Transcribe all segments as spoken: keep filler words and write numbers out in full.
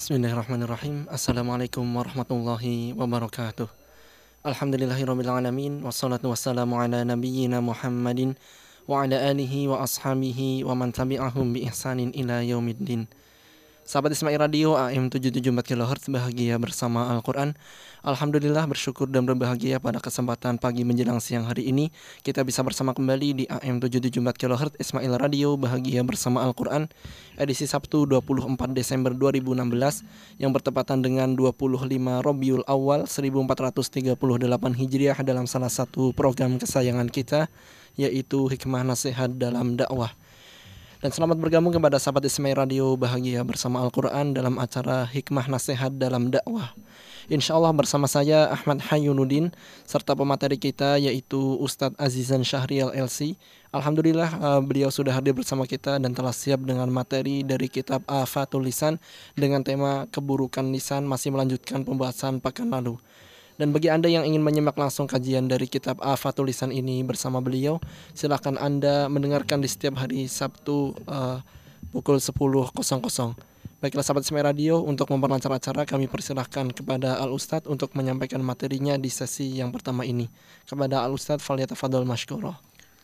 Bismillahirrahmanirrahim. Assalamualaikum warahmatullahi wabarakatuh. Alhamdulillahirabbil alamin wassalatu wassalamu ala nabiyyina Muhammadin wa ala alihi wa ashabihi wa man tabi'ahum bi ihsanin ila yaumiddin. Sahabat Ismail Radio A M tujuh tujuh empat kilohertz, bahagia bersama Al-Quran. Alhamdulillah, bersyukur dan berbahagia pada kesempatan pagi menjelang siang hari ini kita bisa bersama kembali di A M tujuh tujuh empat kilohertz Ismail Radio, bahagia bersama Al-Quran, edisi Sabtu dua puluh empat Desember dua ribu enam belas yang bertepatan dengan dua puluh lima Rabiul Awal seribu empat ratus tiga puluh delapan Hijriah, dalam salah satu program kesayangan kita, yaitu Hikmah Nasihat dalam Dakwah. Dan selamat bergabung kepada sahabat Ismail Radio, bahagia bersama Al-Quran dalam acara Hikmah Nasihat dalam Dakwah. Insya Allah bersama saya Ahmad Hayunuddin, serta pemateri kita yaitu Ustadz Azizan Syahrial L C. Alhamdulillah uh, beliau sudah hadir bersama kita dan telah siap dengan materi dari kitab Afatul Lisan dengan tema keburukan lisan, masih melanjutkan pembahasan pekan lalu. Dan bagi Anda yang ingin menyimak langsung kajian dari kitab Afatul Lisan ini bersama beliau, silakan Anda mendengarkan di setiap hari Sabtu uh, pukul sepuluh. Baiklah sahabat Ismail Radio, untuk memperlancar acara kami persilahkan kepada Al-Ustadz untuk menyampaikan materinya di sesi yang pertama ini. Kepada Al-Ustadz, falyatafadhal mashkura.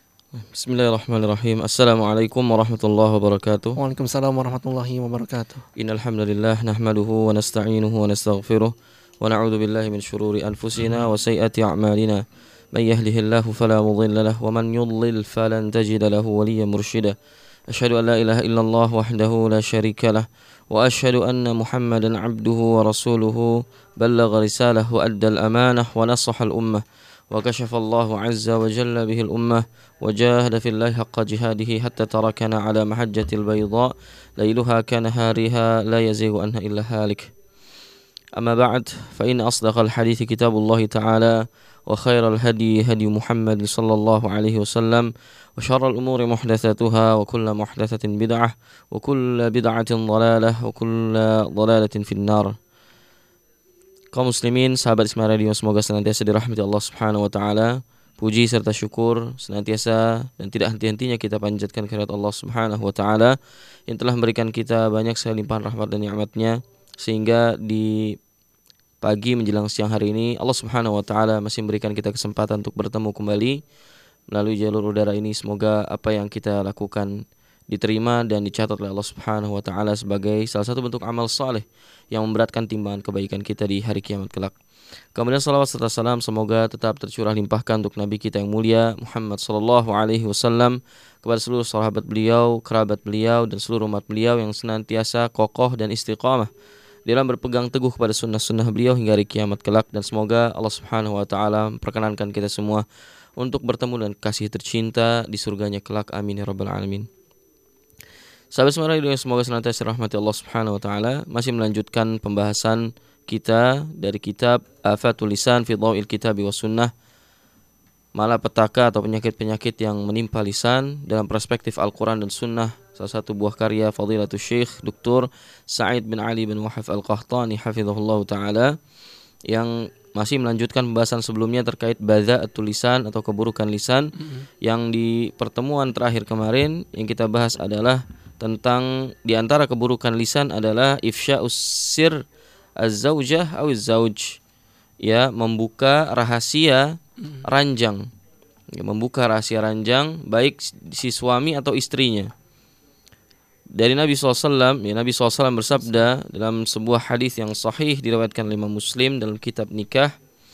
Bismillahirrahmanirrahim. Assalamualaikum warahmatullahi wabarakatuh. Waalaikumsalam warahmatullahi wabarakatuh. Innal hamdalillah nahmaduhu wa nasta'inuhu wa nastaghfiruh wa na'udzu billahi min shururi anfusina wa sayyiati a'malina. Man yahdihillahu fala mudilla lahu wa man yudlil falan tajida lahu waliyyan mursyida. Asyhadu an la ilaha illallah wahdahu la syarika lah wa asyhadu anna Muhammadan 'abduhu wa rasuluhu ballagha risalah wa adda al-amanah wa nasaha al-ummah wa kashafa Allahu 'azza wa jalla bihi al-ummah wa jahada fillahi haqqa jihadihi hatta tarakana 'ala mahajjatil bayda lailuha kanahariha la yazighu anha illa halik. أما بعد فإن أصدق الحديث كتاب الله تعالى وخير الهدي هدي محمد صلى الله عليه وسلم وشر الأمور محدثاتها وكل محدثة بدعة وكل بدعة ضلالة وكل ضلالة في النار. Kaum muslimin, sahabat Ismail Radio, semoga senantiasa dirahmati Allah Subhanahu wa taala. Puji serta syukur senantiasa dan tidak henti-hentinya kita panjatkan kehadirat Allah Subhanahu wa taala yang telah memberikan kita banyak sekali limpahan rahmat dan nikmat-Nya, sehingga di pagi menjelang siang hari ini Allah Subhanahu wa taala masih memberikan kita kesempatan untuk bertemu kembali melalui jalur udara ini. Semoga apa yang kita lakukan diterima dan dicatat oleh Allah Subhanahu wa taala sebagai salah satu bentuk amal saleh yang memberatkan timbangan kebaikan kita di hari kiamat kelak. Kemudian salawat serta salam semoga tetap tercurah limpahkan untuk Nabi kita yang mulia Muhammad sallallahu alaihi wasallam, kepada seluruh sahabat beliau, kerabat beliau, dan seluruh umat beliau yang senantiasa kokoh dan istiqamah dalam berpegang teguh pada sunnah-sunnah beliau hingga hari kiamat kelak. Dan semoga Allah Subhanahu wa taala memperkenankan kita semua untuk bertemu dengan kasih tercinta di surganya kelak. Amin ya rabbal alamin. Sahabat semua yang semoga senantiasa dirahmati Allah Subhanahu wa taala, masih melanjutkan pembahasan kita dari kitab Afatul Lisan fi Dhawil Kitabi was Sunnah, malapetaka atau penyakit-penyakit yang menimpa lisan dalam perspektif Al-Quran dan Sunnah, salah satu buah karya Fadilatul Syekh Doktor Sa'id bin Ali bin Wahab Al-Qahtani hafizahullah ta'ala, yang masih melanjutkan pembahasan sebelumnya terkait Badza'atul Lisan atau keburukan lisan. Mm-hmm. Yang di pertemuan terakhir kemarin yang kita bahas adalah tentang di antara keburukan lisan adalah ifsya'us sir az-zaujah aw az-zauj, ya, membuka rahasia ranjang, ya, membuka rahasia ranjang baik si suami atau istrinya. Dari Nabi shallallahu alaihi wasallam, ya, Nabi shallallahu alaihi wasallam bersabda dalam sebuah hadis yang sahih diriwayatkan oleh Imam Muslim dalam kitab nikah.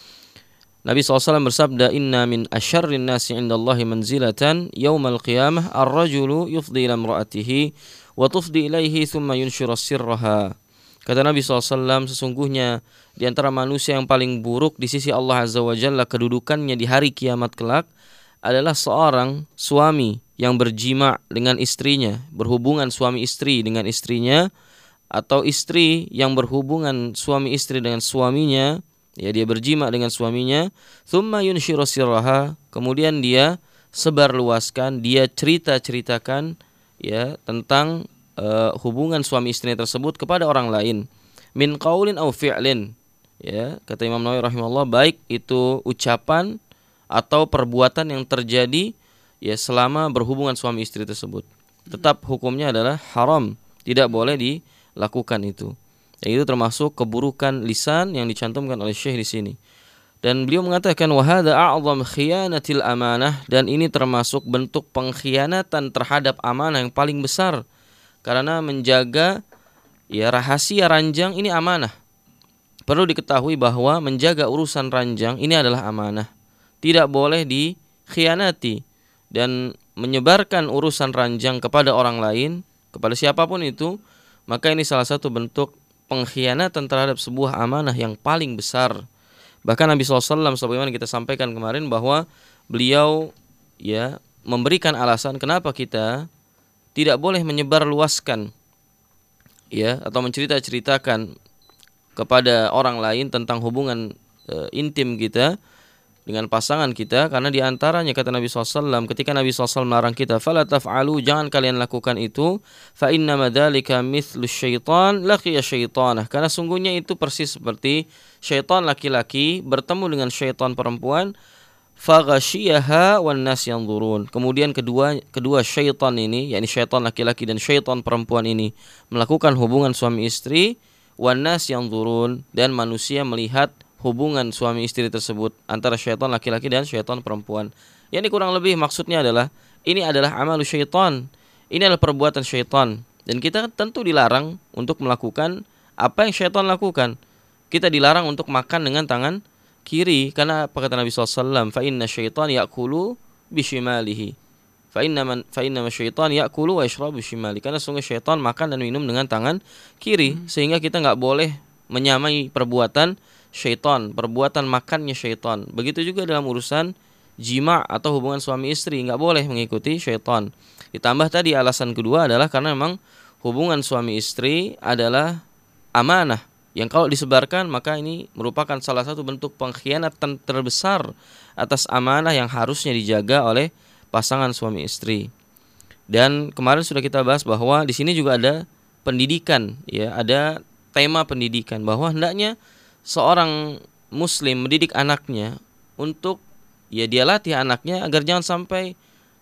Nabi shallallahu alaihi wasallam bersabda, inna min asyarrin nasi indallahi manzilatan yaumal qiyamah ar-rajulu yufdi ila imra'atihi wa tufdi ilaihi thumma yunshira sirraha. Kata Nabi shallallahu alaihi wasallam, sesungguhnya di antara manusia yang paling buruk di sisi Allah Azza wa Jalla kedudukannya di hari kiamat kelak adalah seorang suami yang berjima dengan istrinya, berhubungan suami istri dengan istrinya, atau istri yang berhubungan suami istri dengan suaminya, ya, dia berjima dengan suaminya, thumma yunshiru sirraha, kemudian dia sebarluaskan, dia cerita-ceritakan, ya, tentang uh, hubungan suami istri tersebut kepada orang lain, min qaulin aw fi'lin, ya, kata Imam Nawawi rahimahullah, baik itu ucapan atau perbuatan yang terjadi, ya, selama berhubungan suami istri tersebut, tetap hukumnya adalah haram, tidak boleh dilakukan itu. Dan itu termasuk keburukan lisan yang dicantumkan oleh Syekh di sini. Dan beliau mengatakan wa hadza a'zam khiyanatil amanah, dan ini termasuk bentuk pengkhianatan terhadap amanah yang paling besar. Karena menjaga ya rahasia ranjang ini amanah. Perlu diketahui bahwa menjaga urusan ranjang ini adalah amanah. Tidak boleh dikhianati, dan menyebarkan urusan ranjang kepada orang lain, kepada siapapun itu, maka ini salah satu bentuk pengkhianatan terhadap sebuah amanah yang paling besar. Bahkan Nabi shallallahu alaihi wasallam sebagaimana kita sampaikan kemarin bahwa beliau ya memberikan alasan kenapa kita tidak boleh menyebarluaskan ya atau mencerita-ceritakan kepada orang lain tentang hubungan e, intim kita dengan pasangan kita, karena diantaranya kata Nabi shallallahu alaihi wasallam ketika Nabi shallallahu alaihi wasallam melarang kita, fala taf'alu, jangan kalian lakukan itu, fa innama dzalika mithlu syaitan laqiya syaitanah, karena sungguhnya itu persis seperti syaitan laki-laki bertemu dengan syaitan perempuan, faghasyiyaha wan nas yanzurun. Kemudian kedua kedua syaitan ini, yakni syaitan laki-laki dan syaitan perempuan ini melakukan hubungan suami istri, wan nas yanzurun, dan manusia melihat hubungan suami istri tersebut antara syaitan laki-laki dan syaitan perempuan. Yang ini kurang lebih maksudnya adalah ini adalah amalu syaitan, ini adalah perbuatan syaitan, dan kita tentu dilarang untuk melakukan apa yang syaitan lakukan. Kita dilarang untuk makan dengan tangan kiri, karena apa kata Nabi shallallahu alaihi wasallam, fa inna syaitan ya'kulu bishimalihi, fa inna man fa inna syaitan ya'kulu wa yashrabu bishimali, karena sungguh syaitan makan dan minum dengan tangan kiri, sehingga kita nggak boleh menyamai perbuatan syaitan, perbuatan makannya syaitan. Begitu juga dalam urusan jima atau hubungan suami istri, nggak boleh mengikuti syaitan. Ditambah tadi alasan kedua adalah karena memang hubungan suami istri adalah amanah yang kalau disebarkan maka ini merupakan salah satu bentuk pengkhianatan terbesar atas amanah yang harusnya dijaga oleh pasangan suami istri. Dan kemarin sudah kita bahas bahwa di sini juga ada pendidikan, ya, ada tema pendidikan bahwa hendaknya seorang muslim mendidik anaknya untuk ya dia latih anaknya agar jangan sampai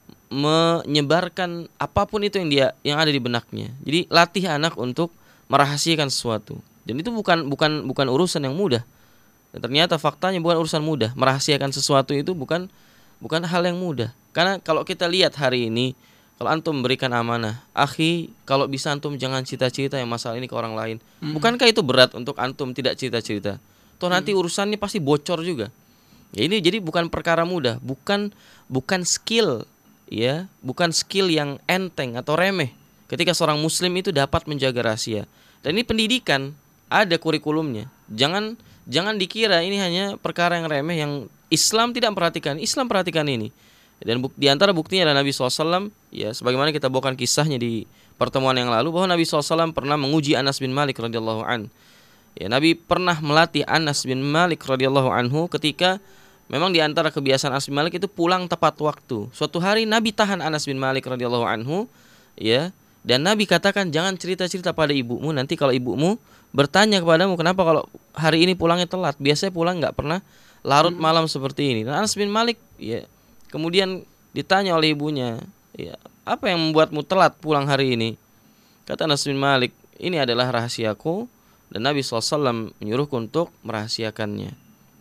menyebarkan apapun itu yang dia yang ada di benaknya. Jadi latih anak untuk merahasiakan sesuatu. Dan itu bukan bukan bukan urusan yang mudah. Dan ternyata faktanya bukan urusan mudah. Merahasiakan sesuatu itu bukan bukan hal yang mudah. Karena kalau kita lihat hari ini, kalau antum memberikan amanah, akhi, kalau bisa antum jangan cerita-cerita yang masalah ini ke orang lain. Mm. Bukankah itu berat untuk antum tidak cerita-cerita? Toh nanti mm. urusannya pasti bocor juga. Ya ini jadi bukan perkara mudah, bukan bukan skill, ya, bukan skill yang enteng atau remeh. Ketika seorang muslim itu dapat menjaga rahasia. Dan ini pendidikan, ada kurikulumnya. Jangan jangan dikira ini hanya perkara yang remeh yang Islam tidak memperhatikan. Islam perhatikan ini. Dan buk, di antara buktinya adalah Nabi shallallahu alaihi wasallam, ya, sebagaimana kita bawakan kisahnya di pertemuan yang lalu, bahwa Nabi shallallahu alaihi wasallam pernah menguji Anas bin Malik radhiyallahu an. Ya, Nabi pernah melatih Anas bin Malik radhiyallahu anhu ketika memang di antara kebiasaan Anas bin Malik itu pulang tepat waktu. Suatu hari Nabi tahan Anas bin Malik radhiyallahu anhu, ya, dan Nabi katakan jangan cerita-cerita pada ibumu, nanti kalau ibumu bertanya kepadamu kenapa kalau hari ini pulangnya telat, biasanya pulang nggak pernah larut malam seperti ini. Dan Anas bin Malik, ya, kemudian ditanya oleh ibunya, ya, apa yang membuatmu telat pulang hari ini? Kata Anas bin Malik, ini adalah rahasiaku dan Nabi shallallahu alaihi wasallam menyuruhku untuk merahasiakannya.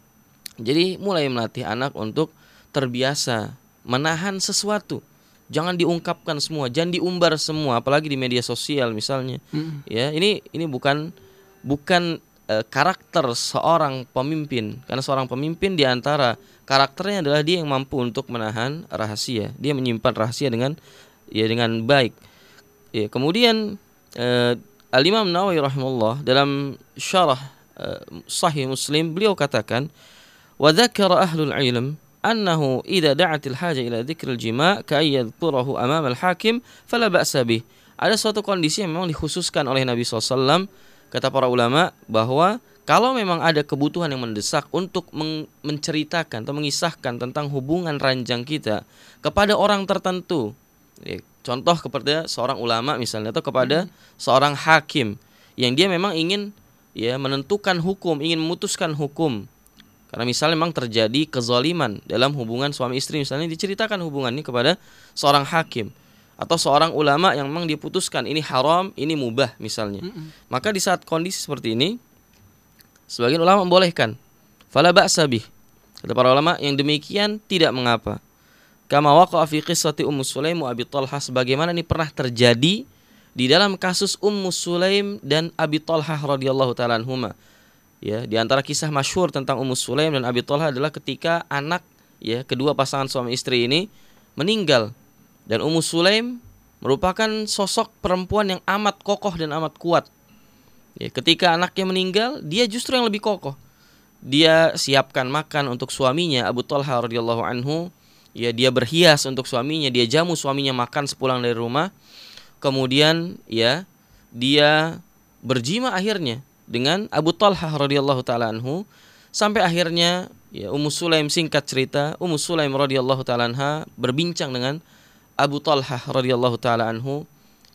Jadi mulai melatih anak untuk terbiasa menahan sesuatu. Jangan diungkapkan semua, jangan diumbar semua, apalagi di media sosial misalnya. Mm. Ya, ini ini bukan bukan karakter seorang pemimpin, karena seorang pemimpin di antara karakternya adalah dia yang mampu untuk menahan rahasia, dia menyimpan rahasia dengan ya dengan baik. Ya, kemudian eh, Al-Imam Nawawi rahimahullah dalam syarah eh, Sahih Muslim beliau katakan, wa dzakara ahlul ilm annahu idza da'at al-haja ila dzikr al-jima' ka ayyadhkurahu amama al-hakim fala ba'sa bih. Ada suatu kondisi yang memang dikhususkan oleh Nabi shallallahu alaihi wasallam. Kata para ulama bahwa kalau memang ada kebutuhan yang mendesak untuk men- menceritakan atau mengisahkan tentang hubungan ranjang kita kepada orang tertentu, ya, contoh kepada seorang ulama misalnya atau kepada hmm. seorang hakim yang dia memang ingin ya menentukan hukum, ingin memutuskan hukum. Karena misalnya memang terjadi kezaliman dalam hubungan suami istri, misalnya diceritakan hubungan ini kepada seorang hakim atau seorang ulama yang memang diputuskan ini haram, ini mubah misalnya. Mm-mm. Maka di saat kondisi seperti ini, sebagian ulama membolehkan. Fala ba'sa bih. Kata para ulama yang demikian tidak mengapa. Kama waqa'a fi qissati Ummu Sulaim wa Abi Talha, sebagaimana ini pernah terjadi di dalam kasus Ummu Sulaim dan Abi Talha radhiyallahu taala anhuma. Ya, di antara kisah masyhur tentang Ummu Sulaim dan Abi Talha adalah ketika anak ya kedua pasangan suami istri ini meninggal. Dan Ummu Sulaim merupakan sosok perempuan yang amat kokoh dan amat kuat. Ya, ketika anaknya meninggal, dia justru yang lebih kokoh. Dia siapkan makan untuk suaminya Abu Talha radhiyallahu anhu. Ya, dia berhias untuk suaminya, dia jamu suaminya makan sepulang dari rumah. Kemudian ya, dia berjima akhirnya dengan Abu Talha radhiyallahu taala anhu sampai akhirnya ya Ummu Sulaim, singkat cerita, Ummu Sulaim radhiyallahu taala anha berbincang dengan Abu Talha radhiyallahu taala anhu.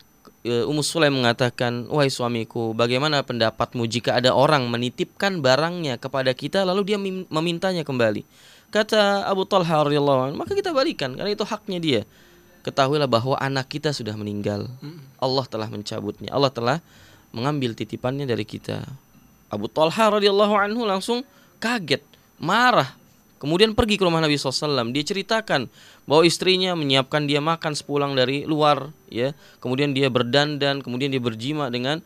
Ummu Sulaim mengatakan, "Wahai suamiku, bagaimana pendapatmu jika ada orang menitipkan barangnya kepada kita lalu dia memintanya kembali?" Kata Abu Talha radhiyallahu anhu, "Maka kita balikan karena itu haknya dia. Ketahuilah bahwa anak kita sudah meninggal. Allah telah mencabutnya. Allah telah mengambil titipannya dari kita." Abu Talha radhiyallahu anhu langsung kaget, marah. Kemudian pergi ke rumah Nabi shallallahu alaihi wasallam. Dia ceritakan bahwa istrinya menyiapkan dia makan sepulang dari luar, ya. Kemudian dia berdandan, kemudian dia berjima dengan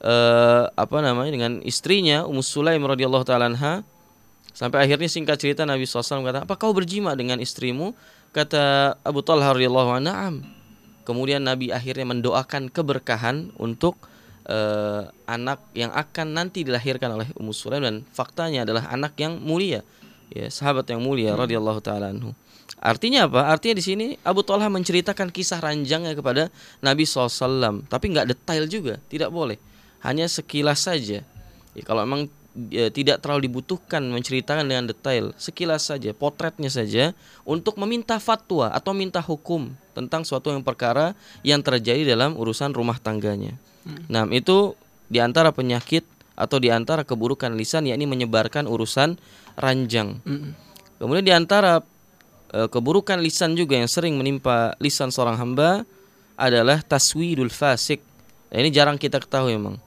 uh, apa namanya dengan istrinya Ummu Sulaim radhiyallahu taala anha. Sampai akhirnya singkat cerita Nabi shallallahu alaihi wasallam kata, "Apa kau berjima dengan istrimu?" Kata Abu Talha radhiyallahu anhu, "Na'am." Kemudian Nabi akhirnya mendoakan keberkahan untuk uh, anak yang akan nanti dilahirkan oleh Ummu Sulaim, dan faktanya adalah anak yang mulia. Ya, sahabat yang mulia hmm. radhiyallahu taala anhu. Artinya apa? Artinya di sini Abu Talha menceritakan kisah ranjangnya kepada Nabi shallallahu alaihi wasallam, tapi nggak detail juga, tidak boleh. Hanya sekilas saja. Ya, kalau memang ya, tidak terlalu dibutuhkan menceritakan dengan detail, sekilas saja, potretnya saja, untuk meminta fatwa atau minta hukum tentang suatu yang perkara yang terjadi dalam urusan rumah tangganya. Hmm. Nah, itu diantara penyakit atau diantara keburukan lisan, yakni menyebarkan urusan ranjang. Mm. Kemudian diantara e, keburukan lisan juga yang sering menimpa lisan seorang hamba adalah taswidul fasik. Nah, ini jarang kita ketahui memang.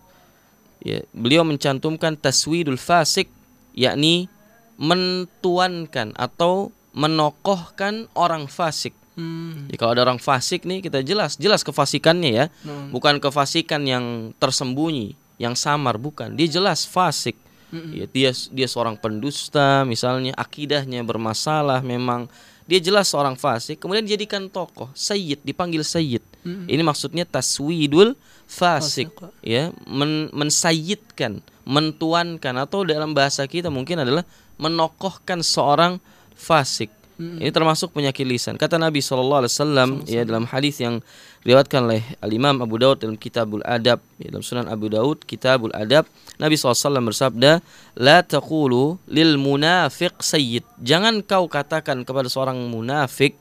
Ya, beliau mencantumkan taswidul fasik, yakni mentuankan atau menokohkan orang fasik. Mm. Ya, kalau ada orang fasik nih, kita jelas jelas kefasikannya ya, mm. bukan kefasikan yang tersembunyi, yang samar, bukan. Dia jelas fasik. Ya, dia dia seorang pendusta misalnya, akidahnya bermasalah, memang dia jelas seorang fasik, kemudian dijadikan tokoh, sayyid, dipanggil sayyid. Mm-hmm. Ini maksudnya taswidul fasik, fasik. Ya, men, mensayyidkan, mentuankan, atau dalam bahasa kita mungkin adalah menokohkan seorang fasik. Mm-hmm. Ini termasuk penyakit lisan. Kata Nabi shallallahu alaihi wasallam ya dalam hadis yang diriwayatkan oleh Al-Imam Abu Daud dalam Kitabul Adab, ya, dalam Sunan Abu Daud Kitabul Adab, Nabi shallallahu alaihi wasallam bersabda, "La taqulu lil munafiq sayyid." Jangan kau katakan kepada seorang munafik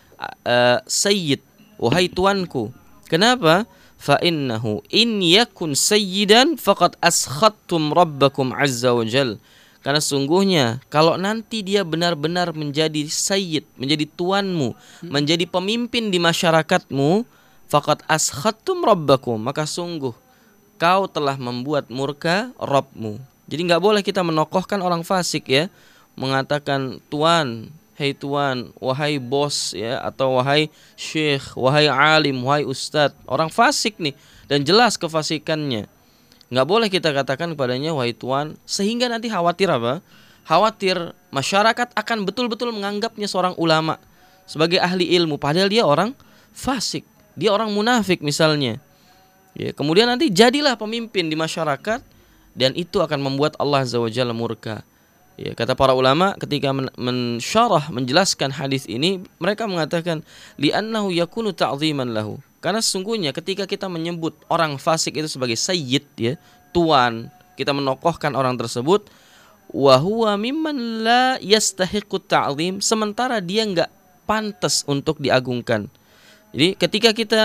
uh, sayyid, wahai tuanku. Kenapa? Fa innahu in yakun sayyidan faqad askhattum rabbakum azza wa jal. Karena sungguhnya kalau nanti dia benar-benar menjadi sayyid, menjadi tuanmu, hmm. menjadi pemimpin di masyarakatmu, faqad askhattum rabbakum, maka sungguh kau telah membuat murka Rabbmu. Jadi nggak boleh kita menokohkan orang fasik ya, mengatakan tuan, hei tuan, wahai bos ya, atau wahai syekh, wahai alim, wahai ustadz. Orang fasik nih dan jelas kefasikannya. Nggak boleh kita katakan kepadanya wahai tuan, sehingga nanti khawatir apa? Khawatir masyarakat akan betul-betul menganggapnya seorang ulama sebagai ahli ilmu, padahal dia orang fasik, dia orang munafik misalnya. Ya, kemudian nanti jadilah pemimpin di masyarakat, dan itu akan membuat Allah Azza wa Jalla murka. Ya, kata para ulama ketika men- mensyarah menjelaskan hadis ini, mereka mengatakan li'annahu yakunu ta'ziman lahu. Karena sesungguhnya ketika kita menyebut orang fasik itu sebagai sayyid ya, tuan, kita menokohkan orang tersebut, wa huwa mimman la yastahiqut ta'zim, sementara dia enggak pantas untuk diagungkan. Jadi ketika kita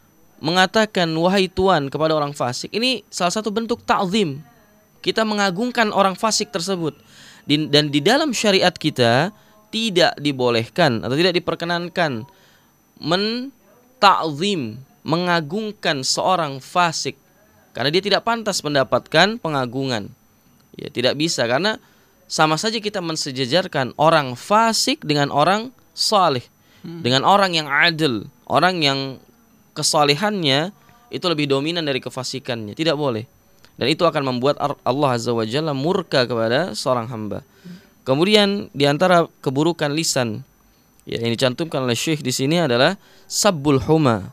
mengatakan wahai tuan kepada orang fasik, ini salah satu bentuk ta'zim. Kita mengagungkan orang fasik tersebut. Dan di dalam syariat kita tidak dibolehkan atau tidak diperkenankan men ta'zim, mengagungkan seorang fasik karena dia tidak pantas mendapatkan pengagungan. Ya, tidak bisa karena sama saja kita mensejajarkan orang fasik dengan orang saleh, hmm. dengan orang yang adil, orang yang kesalehannya itu lebih dominan dari kefasikannya. Tidak boleh. Dan itu akan membuat Allah Azza wa Jalla murka kepada seorang hamba. Kemudian di antara keburukan lisan ya, yang dicantumkan oleh Syekh di sini adalah sabbul huma,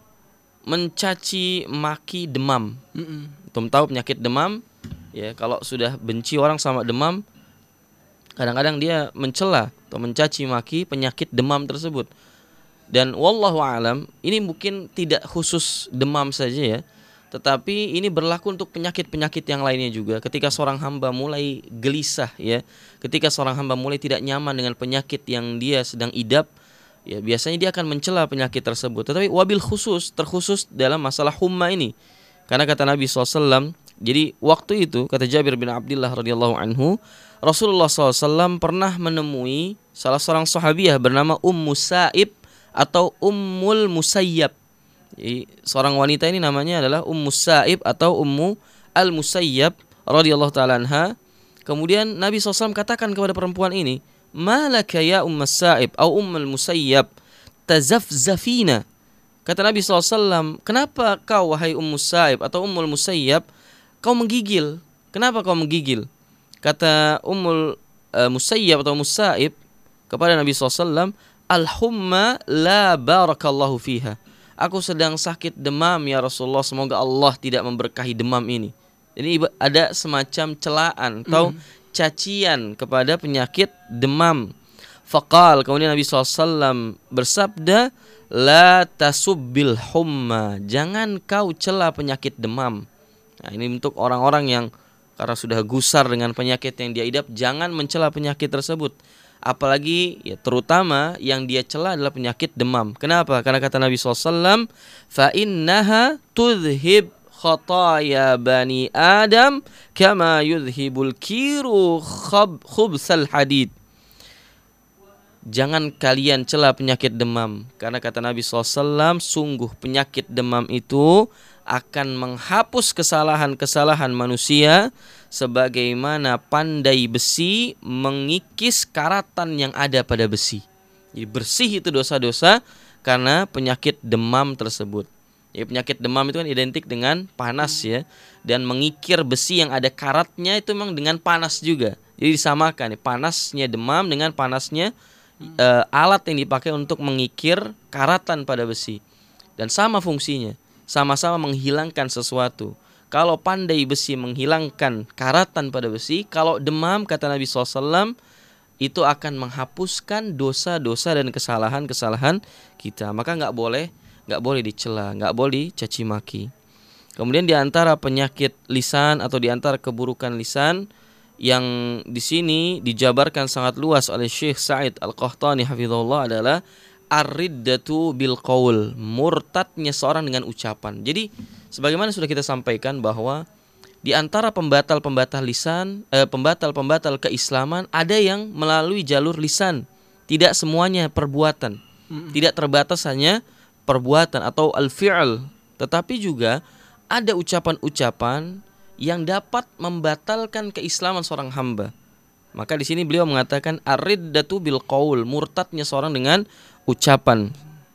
mencaci maki demam. Antum tahu penyakit demam? Ya, kalau sudah benci orang sama demam, kadang-kadang dia mencela atau mencaci maki penyakit demam tersebut. Dan wallahu alam, ini mungkin tidak khusus demam saja ya, tetapi ini berlaku untuk penyakit-penyakit yang lainnya juga. Ketika seorang hamba mulai gelisah ya, ketika seorang hamba mulai tidak nyaman dengan penyakit yang dia sedang idap, ya biasanya dia akan mencela penyakit tersebut. Tetapi wabil khusus, terkhusus dalam masalah humma ini. Karena kata Nabi shallallahu alaihi wasallam, jadi waktu itu kata Jabir bin Abdullah radhiyallahu anhu, Rasulullah shallallahu alaihi wasallam pernah menemui salah seorang sahabiah bernama Ummu Sa'ib atau Ummul Musayyab. Jadi, seorang wanita ini namanya adalah Ummu Sa'ib atau Ummu Al-Musayyab radhiyallahu ta'ala anha. Kemudian Nabi shallallahu alaihi wasallam katakan kepada perempuan ini, "Malaka ya Ummu Sa'ib atau Ummul Musayyab tazafzafina." Kata Nabi shallallahu alaihi wasallam, "Kenapa kau wahai Ummu Sa'ib atau Ummul Musayyab kau menggigil? Kenapa kau menggigil?" Kata Ummul uh, Musayyab atau Musaib kepada Nabi shallallahu alaihi wasallam, "Al-humma la barakallahu fiha." Aku sedang sakit demam ya Rasulullah, semoga Allah tidak memberkahi demam ini. Jadi ada semacam celaan atau mm. cacian kepada penyakit demam. Faqal, kemudian Nabi shallallahu alaihi wasallam bersabda, "La tasubbil humma." Jangan kau cela penyakit demam. Nah, ini untuk orang-orang yang karena sudah gusar dengan penyakit yang dia idap, jangan mencela penyakit tersebut. Apalagi ya, terutama yang dia cela adalah penyakit demam. Kenapa? Karena kata Nabi shallallahu alaihi wasallam, "Fa innaha tudhib khataya bani Adam kama yudhibul kiru khub khubsal hadid." Jangan kalian cela penyakit demam, karena kata Nabi shallallahu alaihi wasallam, sungguh penyakit demam itu akan menghapus kesalahan-kesalahan manusia sebagaimana pandai besi mengikis karatan yang ada pada besi. Jadi bersih itu dosa-dosa karena penyakit demam tersebut. Ya, penyakit demam itu kan identik dengan panas ya, dan mengikir besi yang ada karatnya itu memang dengan panas juga. Jadi disamakan ya, panasnya demam dengan panasnya uh, alat yang dipakai untuk mengikir karatan pada besi. Dan sama fungsinya, sama-sama menghilangkan sesuatu. Kalau pandai besi menghilangkan karatan pada besi, kalau demam kata Nabi shallallahu alaihi wasallam itu akan menghapuskan dosa-dosa dan kesalahan-kesalahan kita. Maka nggak boleh, nggak boleh dicela, nggak boleh caci maki. Kemudian di antara penyakit lisan atau di antara keburukan lisan yang di sini dijabarkan sangat luas oleh Syekh Sa'id Al-Qahtani hafizahullah adalah ar-riddatu bil qaul, murtadnya seorang dengan ucapan. Jadi sebagaimana sudah kita sampaikan bahwa di antara pembatal-pembatal lisan, eh, pembatal-pembatal keislaman ada yang melalui jalur lisan, tidak semuanya perbuatan, mm-hmm. tidak terbatas hanya perbuatan atau al-fi'l, tetapi juga ada ucapan-ucapan yang dapat membatalkan keislaman seorang hamba. Maka di sini beliau mengatakan ar-riddatu bil qaul, murtadnya seorang dengan ucapan.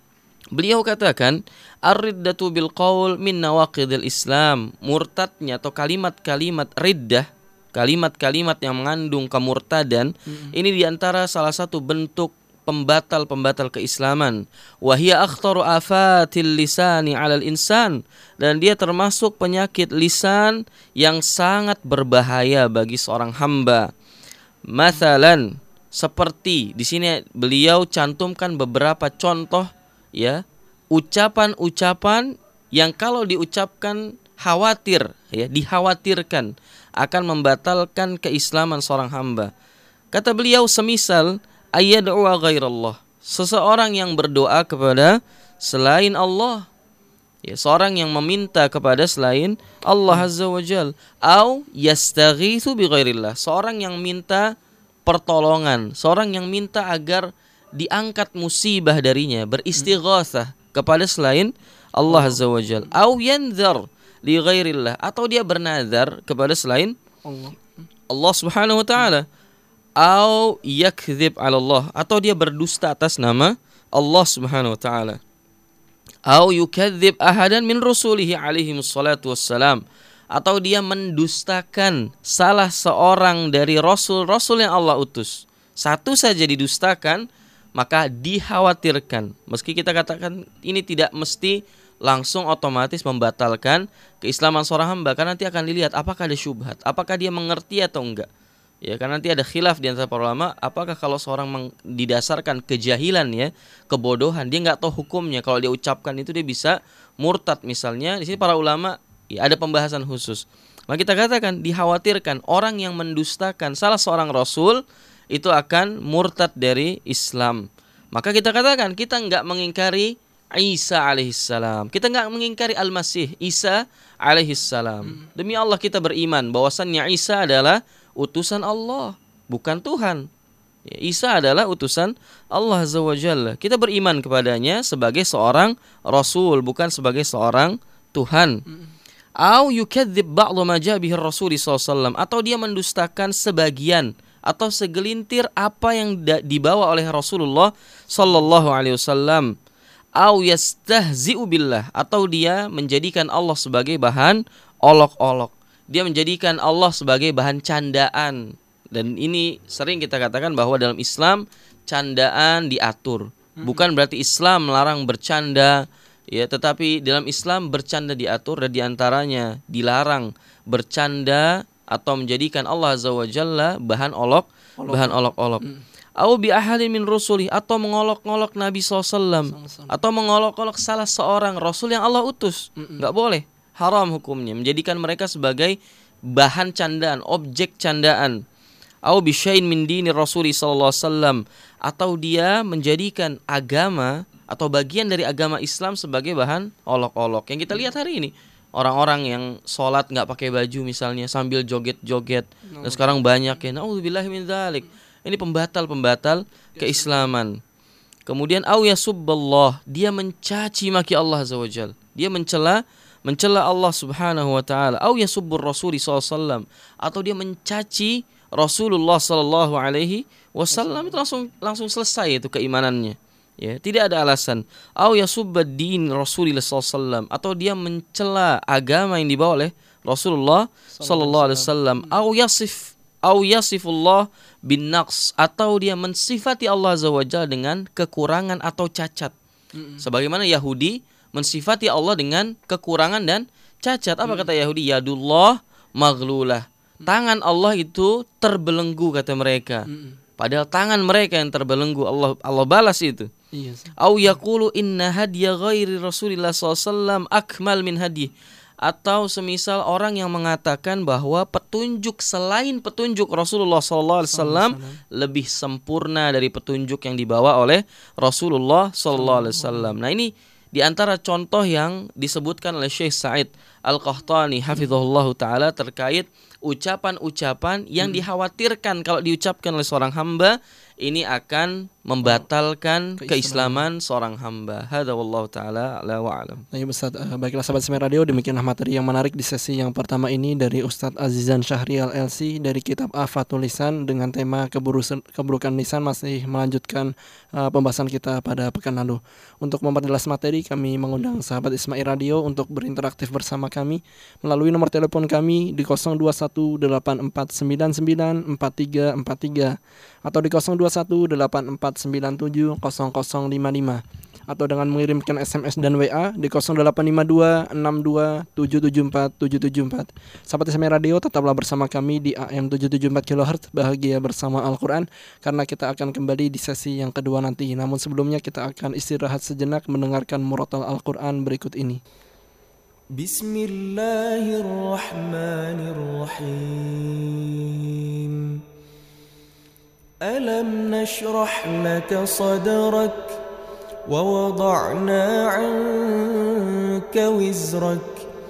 Beliau katakan ar-riddatu bil qaul min nawaqidil Islam, murtadnya atau kalimat-kalimat riddah, kalimat-kalimat yang mengandung kemurtadan, hmm. ini diantara salah satu bentuk pembatal-pembatal keislaman. Wa hiya akhtaru afatil lisani 'alal insan, dan dia termasuk penyakit lisan yang sangat berbahaya bagi seorang hamba. Mathalan, seperti di sini beliau cantumkan beberapa contoh ya, ucapan-ucapan yang kalau diucapkan khawatir ya, dikhawatirkan akan membatalkan keislaman seorang hamba. Kata beliau semisal ayyad'u ghairallah, seseorang yang berdoa kepada selain Allah, ya, seorang yang meminta kepada selain Allah Azza wa Jal, au yastaghitsu bi ghairillah, seorang yang minta pertolongan, seorang yang minta agar diangkat musibah darinya, beristighatsah kepada selain Allah Azza wa Jalla. Au yanzar li ghairillah, atau dia bernazar kepada selain Allah. Allah Subhanahu wa taala. Au yakdzib 'ala Allah, atau dia berdusta atas nama Allah Subhanahu wa taala. Au yukadzib ahadan min rusulihi alaihi wassalatu wassalam, atau dia mendustakan salah seorang dari rasul-rasul yang Allah utus. Satu saja didustakan, maka dikhawatirkan. Meski kita katakan ini tidak mesti langsung otomatis membatalkan keislaman seorang hamba, karena nanti akan dilihat apakah ada syubhat, apakah dia mengerti atau enggak. Ya, karena nanti ada khilaf di antara para ulama, apakah kalau seorang meng- didasarkan kejahilan ya, kebodohan, dia enggak tahu hukumnya, kalau dia ucapkan itu dia bisa murtad misalnya. Di sini para ulama ya, ada pembahasan khusus. Maka kita katakan dikhawatirkan orang yang mendustakan salah seorang rasul itu akan murtad dari Islam. Maka kita katakan kita enggak mengingkari Isa alaihissalam, kita enggak mengingkari Al-Masih Isa alaihissalam. Demi Allah kita beriman bahwasannya Isa adalah utusan Allah, bukan Tuhan. Ya, Isa adalah utusan Allah Azza wa Jalla. Kita beriman kepadanya sebagai seorang rasul, bukan sebagai seorang Tuhan. Au yukadzib ba'dhu ma ja'a bihi Rasul sallallahu alaihi wasallam, atau dia mendustakan sebagian atau segelintir apa yang da- dibawa oleh Rasulullah sallallahu alaihi wasallam. Au yastahzi'u billah, atau dia menjadikan Allah sebagai bahan olok-olok. Dia menjadikan Allah sebagai bahan candaan. Dan ini sering kita katakan bahwa dalam Islam candaan diatur. Bukan berarti Islam melarang bercanda, ya, tetapi dalam Islam bercanda diatur, dan diantaranya dilarang bercanda atau menjadikan Allah Azza wa Jalla bahan olok, olok. bahan olok-olok. Hmm. Au bi ahadin min rusuli, atau mengolok-olok Nabi shallallahu alaihi wasallam, atau mengolok-olok salah seorang rasul yang Allah utus. Enggak boleh, haram hukumnya menjadikan mereka sebagai bahan candaan, objek candaan. Au bi syai'in min dini Rasuli sallallahu alaihi wasallam, atau dia menjadikan agama atau bagian dari agama Islam sebagai bahan olok-olok. Yang kita lihat hari ini, orang-orang yang sholat nggak pakai baju misalnya sambil joget-joget. Dan sekarang banyak ya, naudzubillahi min dzalik. Ini pembatal-pembatal keislaman. Kemudian au yasubballah, dia mencaci maki Allah Azza wa Jalla. Dia mencela mencela Allah Subhanahu wa taala. Au yasubbur Rasul sallallahu alaihi wasallam, atau dia mencaci Rasulullah sallallahu alaihi wasallam. Itu langsung langsung selesai itu keimanannya. Ya, tidak ada alasan. Au yasubbad din Rasulillah sallallahu alaihi wasallam, atau dia mencela agama yang dibawa oleh Rasulullah sallallahu alaihi wasallam. Au yasif au yasifullah bin naqs, atau dia mensifati Allah Azza wa Jalla dengan kekurangan atau cacat. Mm-hmm. Sebagaimana Yahudi mensifati Allah dengan kekurangan dan cacat. Apa mm-hmm. kata Yahudi? Yadullah maghlulah. Mm-hmm. Tangan Allah itu terbelenggu, kata mereka. Mm-hmm. Padahal tangan mereka yang terbelenggu, Allah Allah balas itu. Yes. Au yaqulu inna hadiya ghairi Rasulillah sallallahu alaihi wasallam akmal min hadi, atau semisal orang yang mengatakan bahwa petunjuk selain petunjuk Rasulullah sallallahu alaihi wasallam lebih sempurna dari petunjuk yang dibawa oleh Rasulullah sallallahu alaihi wasallam. Nah, ini di antara contoh yang disebutkan oleh Syekh Sa'id Al-Qahtani hafizahullah taala terkait ucapan-ucapan yang hmm. dikhawatirkan kalau diucapkan oleh seorang hamba ini akan membatalkan oh, keislaman seorang hamba. Hadza wallahu taala ala wa alam. Nah, Ustaz, uh, baiklah sahabat Semai Radio, demikianlah materi yang menarik di sesi yang pertama ini dari Ustaz Azizan Syahrial L C dari kitab Afatul Lisan dengan tema keburukan, keburukan lisan, masih melanjutkan uh, pembahasan kita pada pekan lalu. Untuk memperjelas materi, kami mengundang sahabat Ismail Radio untuk berinteraktif bersama kami melalui nomor telepon kami di nol dua satu delapan empat sembilan sembilan empat tiga empat tiga atau di nol dua satu delapan empat sembilan tujuh nol nol lima lima, atau dengan mengirimkan S M S dan W A di nol delapan lima dua enam dua tujuh tujuh empat tujuh tujuh empat. Sahabat Ismail Radio, tetaplah bersama kami di A M tujuh tujuh empat kilohertz, bahagia bersama Al-Quran, karena kita akan kembali di sesi yang kedua nanti. Namun sebelumnya kita akan istirahat sejenak mendengarkan murotal Al-Quran berikut ini. Bismillahirrahmanirrahim. Alam nashrah laka sadrak wa wada'na 'anka wizrak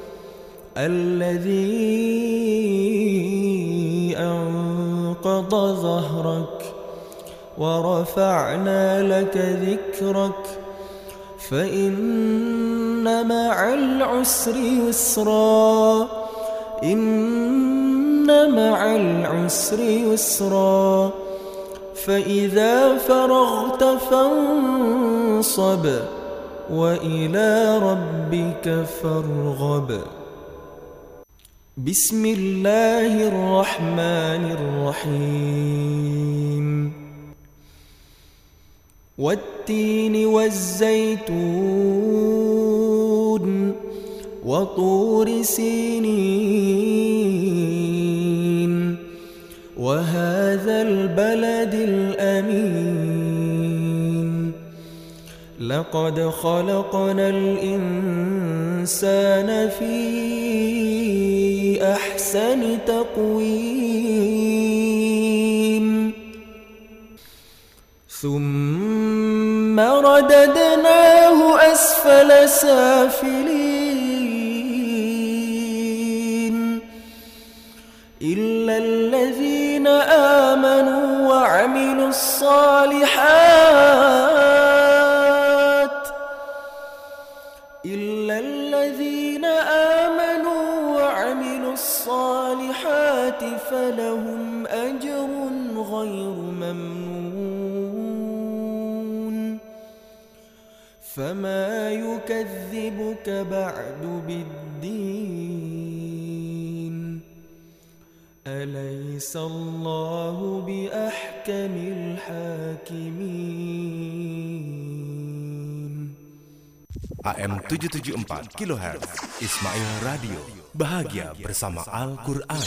alladhi anqadha dhahrak wa rafa'na laka dhikrak فإن مع العسر يسرا إن مع العسر يسرا فإذا فرغت فانصب وإلى ربك فارغب بسم الله الرحمن الرحيم والتين والزيتون وطور سينين وهذا البلد الأمين لقد خلقنا الإنسان في أحسن تقويم ثم رددناه أسفل سافلين إلا الذين آمنوا وعملوا الصالحات إلا الذين آمنوا وعملوا الصالحات فلهم أجر غير ممنون فما يكذبك بعد بالدين أليس الله بأحكم الحاكمين. A M tujuh tujuh empat kilohertz Ismail Radio, bahagia bersama Al-Quran.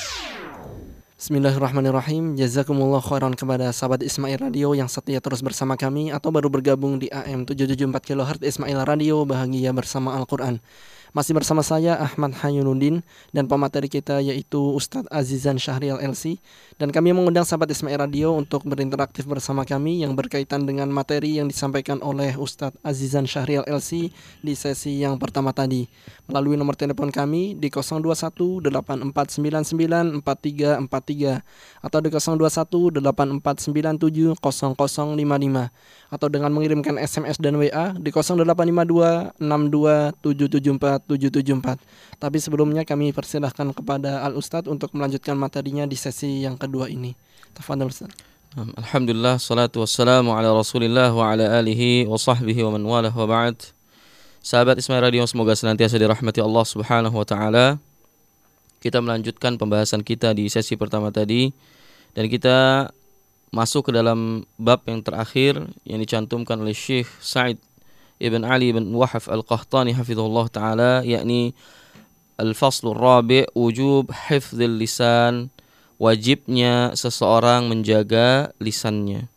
Bismillahirrahmanirrahim. Jazakumullah khairan kepada sahabat Ismail Radio yang setia terus bersama kami atau baru bergabung di A M tujuh tujuh empat kilohertz Ismail Radio, bahagia bersama Al-Quran. Masih bersama saya Ahmad Hayunuddin dan pemateri kita yaitu Ustadz Azizan Syahrial L C. Dan kami mengundang sahabat Ismail Radio untuk berinteraktif bersama kami yang berkaitan dengan materi yang disampaikan oleh Ustadz Azizan Syahrial L C di sesi yang pertama tadi. Melalui nomor telepon kami di nol dua satu delapan empat sembilan sembilan empat tiga empat tiga atau di nol dua satu delapan empat sembilan tujuh nol nol lima lima atau dengan mengirimkan S M S dan W A di nol delapan lima dua enam dua tujuh tujuh empat tujuh tujuh empat. Tapi sebelumnya kami persilahkan kepada Al Ustadz untuk melanjutkan materinya di sesi yang kedua ini. Tafadhol Ustaz. Alhamdulillah, salatu wassalamu ala Rasulillah wa ala alihi wa sahbihi wa man walah wa ba'd. Sahabat Ismail Radio, semoga senantiasa dirahmati Allah Subhanahu wa taala. Kita melanjutkan pembahasan kita di sesi pertama tadi dan kita masuk ke dalam bab yang terakhir yang dicantumkan oleh Syekh Sa'id Ibn Ali bin Wahaf Al-Qahtani hafizahullah ta'ala, yakni Al-Faslul Rabi' wujub hifdzil lisan, wajibnya seseorang menjaga lisannya.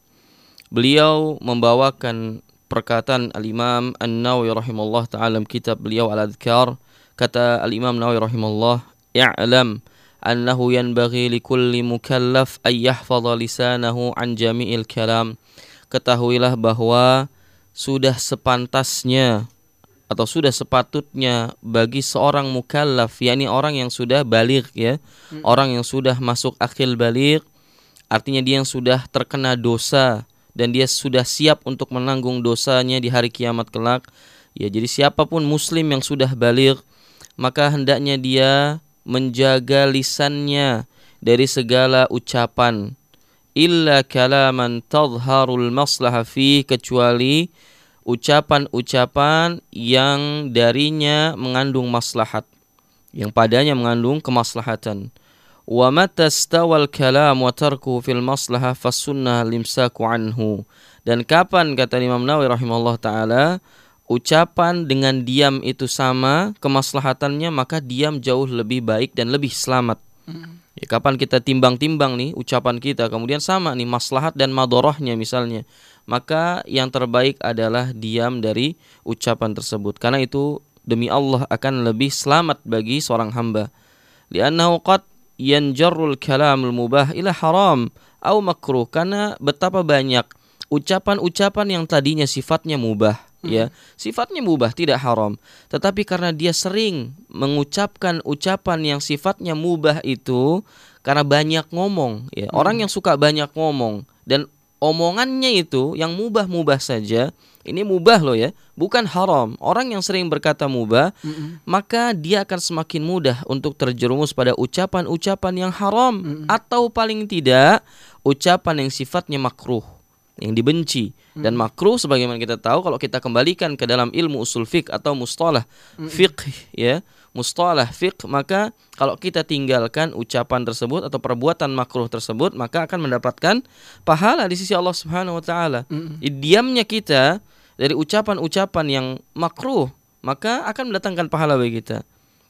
Beliau membawakan perkataan Al-Imam An-Nawawi rahimahullah ta'ala dalam kitab beliau Al-Adhkar. Kata Al-Imam Nawawi rahimahullah, i'lam annahu yanbaghi likulli mukallaf ay yahfadha lisanahu an jami'il kalam. Ketahuilah bahwa sudah sepantasnya atau sudah sepatutnya bagi seorang mukallaf, yakni orang yang sudah baligh ya, hmm. orang yang sudah masuk akil baligh, artinya dia yang sudah terkena dosa dan dia sudah siap untuk menanggung dosanya di hari kiamat kelak. Ya, jadi siapapun muslim yang sudah baligh, maka hendaknya dia menjaga lisannya dari segala ucapan, illa kalaman tadharul maslaha fi, kecuali ucapan-ucapan yang darinya mengandung maslahat, yang padanya mengandung kemaslahatan. Wa matastawal kalam wa tarku fil maslahah fasunnah limsaku anhu. Dan kapan, kata Imam Nawawi rahimahullah ta'ala, ucapan dengan diam itu sama kemaslahatannya, maka diam jauh lebih baik dan lebih selamat. Ya, kapan kita timbang-timbang nih ucapan kita, kemudian sama nih maslahat dan madorahnya misalnya, maka yang terbaik adalah diam dari ucapan tersebut. Karena itu demi Allah akan lebih selamat bagi seorang hamba. Li'annahu qad yanjarrul kalamul mubah ila haram au makruh. Karena betapa banyak ucapan-ucapan yang tadinya sifatnya mubah, hmm. ya, sifatnya mubah, tidak haram, tetapi karena dia sering mengucapkan ucapan yang sifatnya mubah itu karena banyak ngomong, ya. Hmm. Orang yang suka banyak ngomong dan omongannya itu yang mubah-mubah saja, ini mubah loh ya, bukan haram. Orang yang sering berkata mubah, mm-mm. maka dia akan semakin mudah untuk terjerumus pada ucapan-ucapan yang haram, mm-mm. atau paling tidak ucapan yang sifatnya makruh, yang dibenci. Mm-mm. Dan makruh sebagaimana kita tahu kalau kita kembalikan ke dalam ilmu usul fiqh atau mustalah mm-mm. fiqh ya, mustalah fiqh, maka kalau kita tinggalkan ucapan tersebut atau perbuatan makruh tersebut, maka akan mendapatkan pahala di sisi Allah Subhanahu wa taala. Mm-hmm. Diamnya kita dari ucapan-ucapan yang makruh, maka akan mendatangkan pahala bagi kita.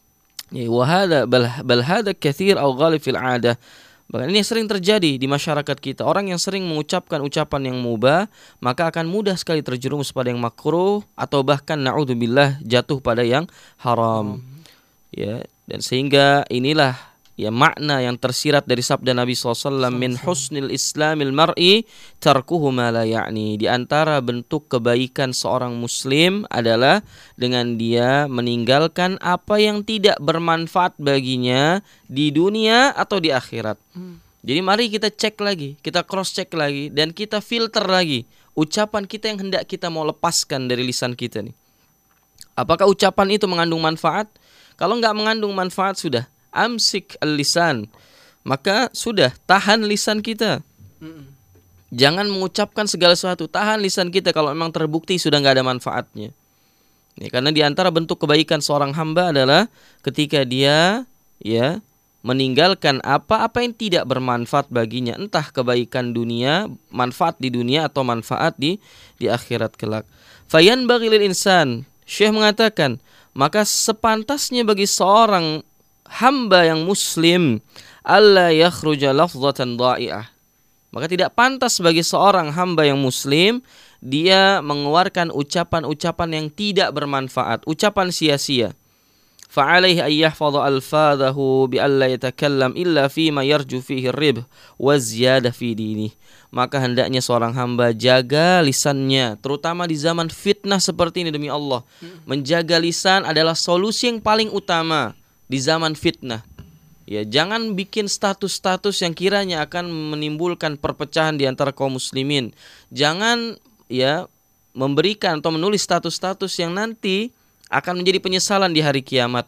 Ya, wa hada bal bal hada katsir aw ghalib fil 'adah. Bahkan ini sering terjadi di masyarakat kita. Orang yang sering mengucapkan ucapan yang mubah, maka akan mudah sekali terjerumus pada yang makruh atau bahkan na'udzubillah jatuh pada yang haram. Mm. Ya, dan sehingga inilah ya makna yang tersirat dari sabda Nabi shallallahu alaihi wasallam, min husnil islamil mar'i tarkuhu ma la ya'ni. Di antara bentuk kebaikan seorang muslim adalah dengan dia meninggalkan apa yang tidak bermanfaat baginya di dunia atau di akhirat. Hmm. Jadi mari kita cek lagi, kita cross check lagi, dan kita filter lagi ucapan kita yang hendak kita mau lepaskan dari lisan kita nih. Apakah ucapan itu mengandung manfaat? Kalau enggak mengandung manfaat, sudah amsik al-lisan, maka sudah tahan lisan kita. Mm-mm. Jangan mengucapkan segala sesuatu, tahan lisan kita kalau memang terbukti sudah enggak ada manfaatnya. Ya, karena di antara bentuk kebaikan seorang hamba adalah ketika dia ya meninggalkan apa-apa yang tidak bermanfaat baginya, entah kebaikan dunia, manfaat di dunia atau manfaat di di akhirat kelak. Fayanbaghi lil insan, Syekh mengatakan, maka sepantasnya bagi seorang hamba yang muslim alla yakhruja lafzatan dha'i'ah. Maka tidak pantas bagi seorang hamba yang muslim dia mengeluarkan ucapan-ucapan yang tidak bermanfaat, ucapan sia-sia. Fa'alaihi an yahfadha alfadhahu bi alla yatakallam illa fima yarju fihi ar-ribh wa ziyadah fi dinih. Maka hendaknya seorang hamba jaga lisannya, terutama di zaman fitnah seperti ini. Demi Allah, menjaga lisan adalah solusi yang paling utama di zaman fitnah. Ya, jangan bikin status-status yang kiranya akan menimbulkan perpecahan di antara kaum muslimin. Jangan ya memberikan atau menulis status-status yang nanti akan menjadi penyesalan di hari kiamat.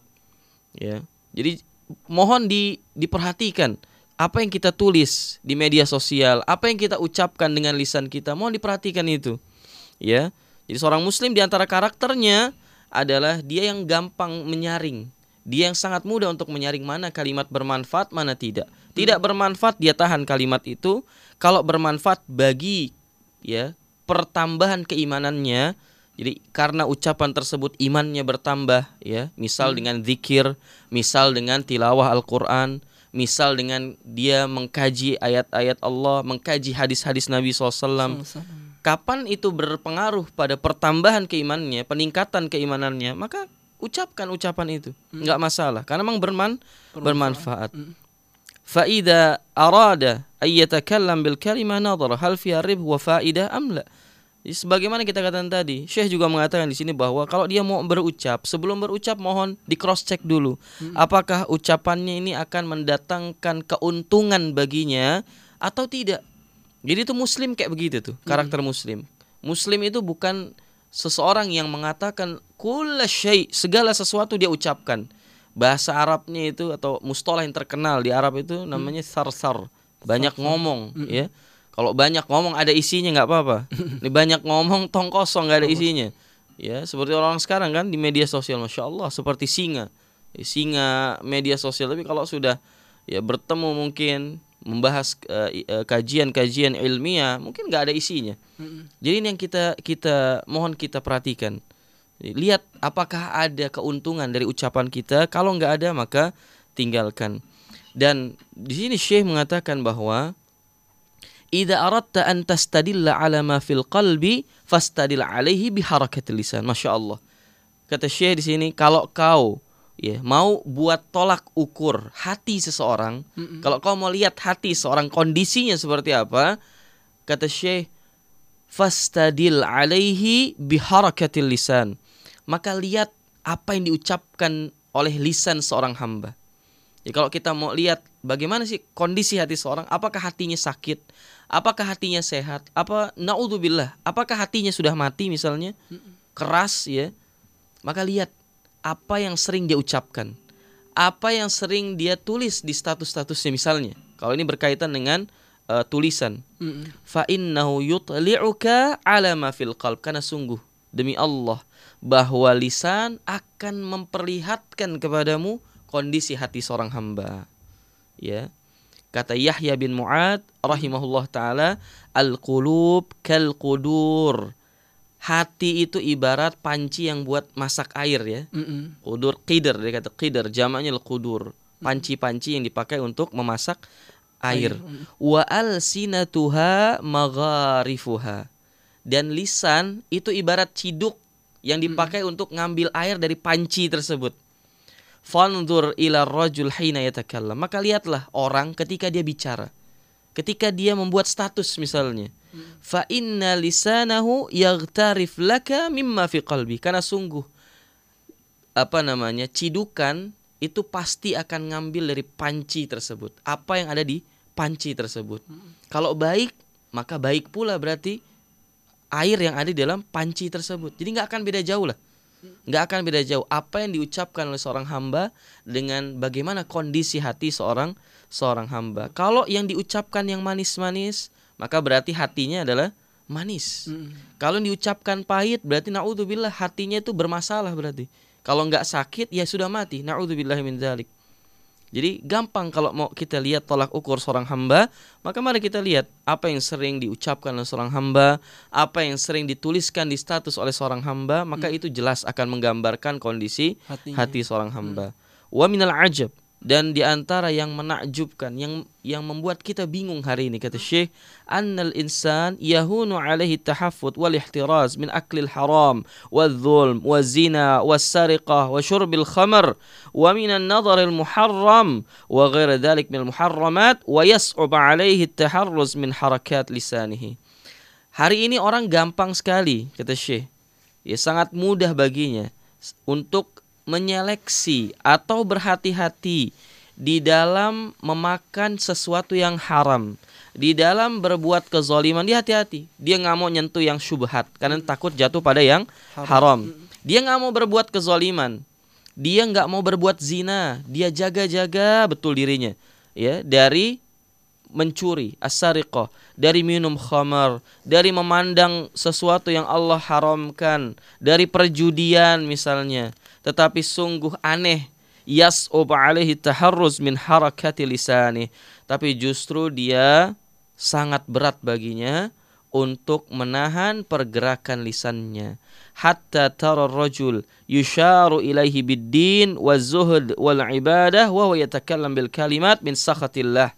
Ya, jadi mohon di, diperhatikan. Apa yang kita tulis di media sosial, apa yang kita ucapkan dengan lisan kita, mohon diperhatikan itu. Ya. Jadi seorang muslim di antara karakternya adalah dia yang gampang menyaring. Dia yang sangat mudah untuk menyaring mana kalimat bermanfaat, mana tidak. Tidak bermanfaat dia tahan kalimat itu. Kalau bermanfaat bagi ya pertambahan keimanannya, jadi karena ucapan tersebut imannya bertambah ya, misal hmm. dengan zikir, misal dengan tilawah Al-Qur'an, misal dengan dia mengkaji ayat-ayat Allah, mengkaji hadis-hadis Nabi shallallahu alaihi wasallam. Kapan itu berpengaruh pada pertambahan keimanannya, peningkatan keimanannya, maka ucapkan ucapan itu, hmm. enggak masalah, karena memang berman, bermanfaat. Hmm. Fa idza arada ay yatakallam bil kalimah nadhara hal fiha ribh wa faidah am la. Jadi, sebagaimana kita katakan tadi, Syekh juga mengatakan di sini bahwa kalau dia mau berucap, sebelum berucap mohon di cross check dulu, hmm. apakah ucapannya ini akan mendatangkan keuntungan baginya atau tidak. Jadi itu muslim kayak begitu tuh, karakter hmm. muslim. Muslim itu bukan seseorang yang mengatakan kulla syai', segala sesuatu dia ucapkan. Bahasa Arabnya itu atau mustalah yang terkenal di Arab itu namanya sarsar, banyak ngomong, hmm. ya. Kalau banyak ngomong ada isinya nggak apa-apa. Ini banyak ngomong tong kosong nggak ada isinya. Ya, seperti orang sekarang kan di media sosial, masya Allah, seperti singa, singa media sosial. Tapi kalau sudah ya bertemu mungkin membahas uh, uh, kajian-kajian ilmiah, mungkin nggak ada isinya. Jadi ini yang kita kita mohon kita perhatikan. Lihat apakah ada keuntungan dari ucapan kita. Kalau nggak ada maka tinggalkan. Dan di sini Syekh mengatakan bahwa idza aradta an tastadilla ala ma fil qalbi fastadil alaihi bi harakatil lisan. Masyaallah. Kata Syekh di sini, kalau kau ya mau buat tolak ukur hati seseorang, mm-mm. kalau kau mau lihat hati seorang kondisinya seperti apa, kata Syekh, fastadil alaihi bi harakatil lisan. Maka lihat apa yang diucapkan oleh lisan seorang hamba. Ya, kalau kita mau lihat bagaimana sih kondisi hati seorang, apakah hatinya sakit, apakah hatinya sehat, apa naudzubillah, apakah hatinya sudah mati misalnya, keras ya, maka lihat apa yang sering dia ucapkan, apa yang sering dia tulis di status-statusnya misalnya. Kalau ini berkaitan dengan uh, tulisan, fa innahu yutli'uka ala ma fil qalb, karena sungguh demi Allah bahwa lisan akan memperlihatkan kepadamu kondisi hati seorang hamba. Ya. Kata Yahya bin Mu'ad rahimahullah taala, al-qulub kal qudur. Hati itu ibarat panci yang buat masak air ya. Mm-mm. Qudur, qidr, dia kata qidr, jamaknya al-qudur. Panci-panci yang dipakai untuk memasak air. air. Wa alsinatuha magharifuha. Dan lisan itu ibarat ciduk yang dipakai mm-hmm. untuk ngambil air dari panci tersebut. Fanzur ila rajul hina yatakallam. Maka lihatlah orang ketika dia bicara, ketika dia membuat status misalnya. Mm. Fa inna lisanahu yaghtarif laka mimma fi qalbi. Karena sungguh apa namanya? cidukan itu pasti akan ngambil dari panci tersebut. Apa yang ada di panci tersebut. Mm. Kalau baik, maka baik pula berarti air yang ada di dalam panci tersebut. Jadi nggak akan beda jauh lah. Nggak akan beda jauh apa yang diucapkan oleh seorang hamba dengan bagaimana kondisi hati seorang seorang hamba. Kalau yang diucapkan yang manis-manis, maka berarti hatinya adalah manis. Mm. Kalau yang diucapkan pahit, berarti naudzubillah hatinya itu bermasalah berarti. Kalau nggak sakit, ya sudah mati. Naudzubillah min dzalik. Jadi gampang kalau mau kita lihat tolak ukur seorang hamba, maka mari kita lihat apa yang sering diucapkan oleh seorang hamba, apa yang sering dituliskan di status oleh seorang hamba, maka hmm. itu jelas akan menggambarkan kondisi Hatinya. hati seorang hamba. Hmm. Wa minal ajab, dan di antara yang menakjubkan, yang yang membuat kita bingung hari ini, kata Syekh, annal insan yahunu alaihi tahaffut wal ihtiraz min aklil haram wal zulm wal zina wal sariqah wa syurbil khamar wa minan nadharil muharram wa ghairi dhalik min al muharramat wa yas'ub alaihi taharruz min harakat lisanihi. Hari ini orang gampang sekali, kata Syekh, ya sangat mudah baginya untuk menyeleksi atau berhati-hati di dalam memakan sesuatu yang haram, di dalam berbuat kezaliman. Dia hati-hati, dia nggak mau nyentuh yang syubhat karena takut jatuh pada yang haram, haram. Dia nggak mau berbuat kezaliman, dia nggak mau berbuat zina, dia jaga-jaga betul dirinya ya dari mencuri, as-sariqah, dari minum khamar, dari memandang sesuatu yang Allah haramkan, dari perjudian misalnya. Tetapi sungguh aneh, yas'ub alaihi taharruz min harakati lisani. Tapi justru dia sangat berat baginya untuk menahan pergerakan lisannya. Hatta tara rajul yusharu ilaihi bid-din waz-zuhd wal ibadah wa huwa yatakallam bil kalimat min sakhatillah.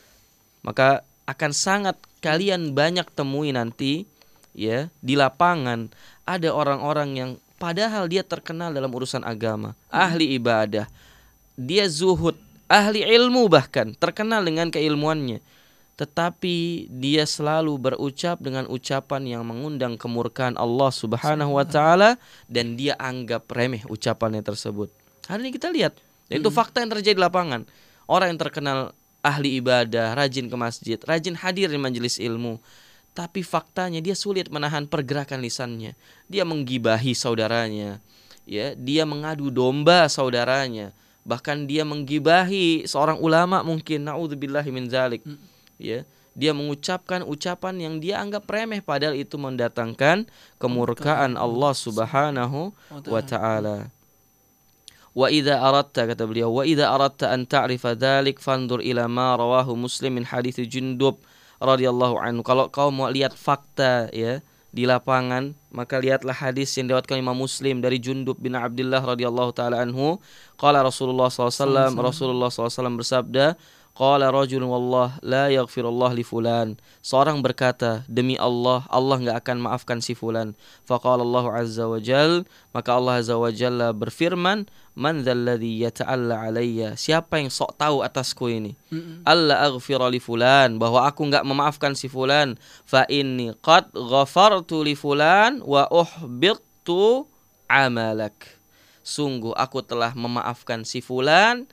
Maka akan sangat kalian banyak temui nanti ya di lapangan ada orang-orang yang padahal dia terkenal dalam urusan agama, ahli ibadah, dia zuhud, ahli ilmu bahkan, terkenal dengan keilmuannya. Tetapi dia selalu berucap dengan ucapan yang mengundang kemurkaan Allah subhanahu wa ta'ala, dan dia anggap remeh ucapannya tersebut. Hari ini kita lihat, itu fakta yang terjadi di lapangan. Orang yang terkenal ahli ibadah, rajin ke masjid, rajin hadir di majelis ilmu, tapi faktanya dia sulit menahan pergerakan lisannya. Dia menggibahi saudaranya, ya, dia mengadu domba saudaranya, bahkan dia menggibahi seorang ulama mungkin, naudzubillahi min dzalik. Ya, dia mengucapkan ucapan yang dia anggap remeh padahal itu mendatangkan kemurkaan Allah Subhanahu wa taala. Wa idza aradta, kata beliau, wa idza aradta an ta'rifa dzalik fanzur ila ma rawahu Muslim min hadits Jundub radhiyallahu anhu. Kalau kau mau lihat fakta ya di lapangan, maka lihatlah hadis yang diriwayatkan Imam Muslim dari Jundub bin Abdullah radhiyallahu taala anhu. Qala Rasulullah sallallahu alaihi wasallam, Rasulullah sallallahu alaihi wasallam bersabda, qala rajulun wallah la yaghfirullah li fulan. Seorang berkata, demi Allah, Allah enggak akan maafkan si fulan. Faqala Allah azza wa jalla, maka Allah azza wa jalla berfirman, man dzalladzi yata'alla alayya, siapa yang sok tahu atasku ini, alla aghfira li fulan, bahwa aku enggak memaafkan si fulan, fa inni qad ghafartu li fulan wa uhbittu amalak, sungguh aku telah memaafkan si fulan,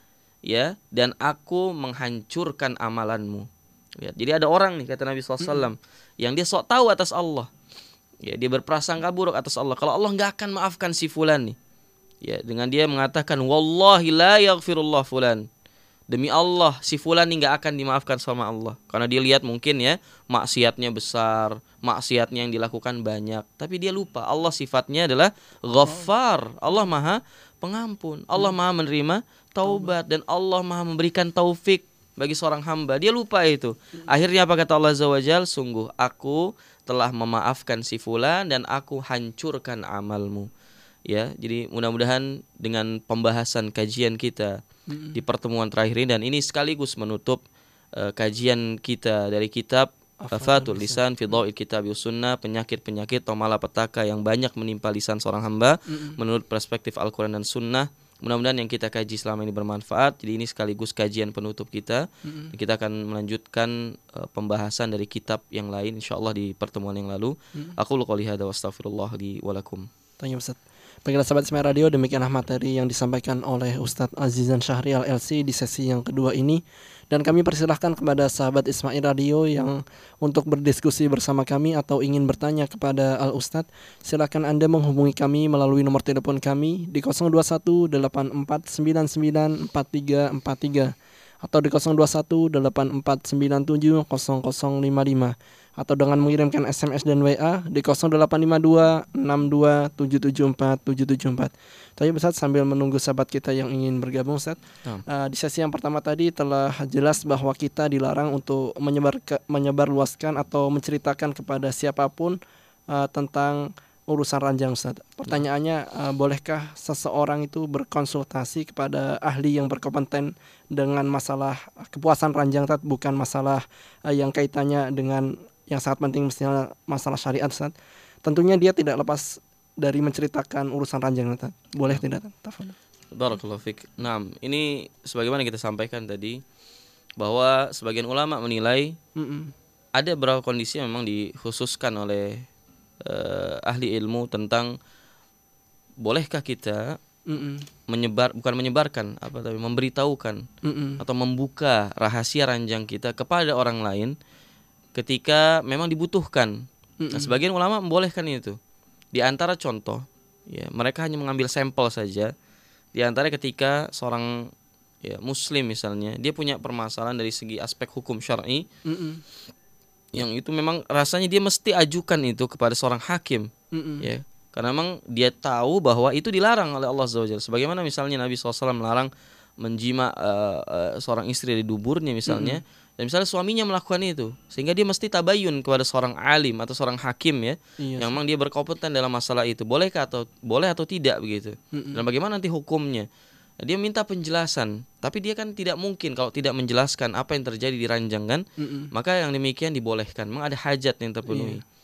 ya, dan aku menghancurkan amalanmu. Ya, jadi ada orang nih, kata Nabi sallallahu alaihi wasallam, yang dia sok tahu atas Allah. Ya, dia berprasangka buruk atas Allah. Kalau Allah nggak akan maafkan si fulan nih. Ya, dengan dia mengatakan wallahi la yaghfirullah fulan. Demi Allah, si fulan ini nggak akan dimaafkan sama Allah. Karena dia lihat mungkin ya, maksiatnya besar, maksiatnya yang dilakukan banyak. Tapi dia lupa, Allah sifatnya adalah Ghaffar. Allah maha pengampun. Allah maha menerima taubat. Dan Allah maha memberikan taufik bagi seorang hamba. Dia lupa itu. Akhirnya apa kata Allah Azza wa Jalla? Sungguh aku telah memaafkan si fulan dan aku hancurkan amalmu. Ya, jadi mudah-mudahan dengan pembahasan kajian kita mm-hmm. di pertemuan terakhir ini, dan ini sekaligus menutup uh, kajian kita dari kitab Fathul Lisan fi Dhawil Kitab was Sunnah, penyakit-penyakit atau malapetaka yang banyak menimpa lisan seorang hamba mm-hmm. menurut perspektif Al-Quran dan Sunnah. Mudah-mudahan yang kita kaji selama ini bermanfaat. Jadi ini sekaligus kajian penutup kita. Mm-hmm. Kita akan melanjutkan uh, pembahasan dari kitab yang lain insyaallah di pertemuan yang lalu. Mm-hmm. Aku qouli hadza wa astaghfirullah li wa lakum. Tanya Ustaz. Baiklah sahabat Ismail Radio, demikianlah materi yang disampaikan oleh Ustadz Azizan Syahrial L C di sesi yang kedua ini. Dan kami persilahkan kepada sahabat Ismail Radio yang untuk berdiskusi bersama kami atau ingin bertanya kepada Al Ustadz, silakan Anda menghubungi kami melalui nomor telepon kami di nol dua satu delapan empat sembilan sembilan empat tiga empat tiga atau di nol dua satu delapan empat sembilan tujuh nol nol lima lima, atau dengan mengirimkan S M S dan W A di nol delapan lima dua enam dua tujuh tujuh empat tujuh tujuh empat. Tapi Ustaz, sambil menunggu sahabat kita yang ingin bergabung Ustaz, hmm. uh, di sesi yang pertama tadi telah jelas bahwa kita dilarang untuk menyebar ke, menyebarluaskan atau menceritakan kepada siapapun uh, tentang urusan ranjang Ustaz. Pertanyaannya, uh, bolehkah seseorang itu berkonsultasi kepada ahli yang berkompeten dengan masalah kepuasan ranjang Ustaz, bukan masalah uh, yang kaitannya dengan yang sangat penting, misalnya masalah syariat Ustaz. Tentunya dia tidak lepas dari menceritakan urusan ranjang Ustaz. Boleh tidak? Tafadhol. Barakallahu fik. Nah, ini sebagaimana kita sampaikan tadi, bahwa sebagian ulama menilai Mm-mm. ada beberapa kondisi yang memang dikhususkan oleh uh, ahli ilmu tentang bolehkah kita Mm-mm. menyebar, bukan menyebarkan, apa tapi memberitahukan Mm-mm. atau membuka rahasia ranjang kita kepada orang lain ketika memang dibutuhkan. Mm-mm. Nah, sebagian ulama membolehkan itu. Di antara contoh, ya, mereka hanya mengambil sampel saja. Di antara ketika seorang ya, muslim misalnya, dia punya permasalahan dari segi aspek hukum syar'i, Mm-mm. yang itu memang rasanya dia mesti ajukan itu kepada seorang hakim, Mm-mm. ya, karena memang dia tahu bahwa itu dilarang oleh Allah Subhanahu wa taala. Sebagaimana misalnya Nabi shallallahu alaihi wasallam melarang menjima uh, uh, seorang istri dari duburnya misalnya, mm-hmm. dan misalnya suaminya melakukan itu, sehingga dia mesti tabayun kepada seorang alim atau seorang hakim ya, yes. yang memang dia berkompeten dalam masalah itu, bolehkah atau boleh atau tidak begitu, mm-hmm. dan bagaimana nanti hukumnya. Dia minta penjelasan, tapi dia kan tidak mungkin kalau tidak menjelaskan apa yang terjadi di ranjang kan, mm-hmm. maka yang demikian dibolehkan, memang ada hajat yang terpenuhi. Yeah.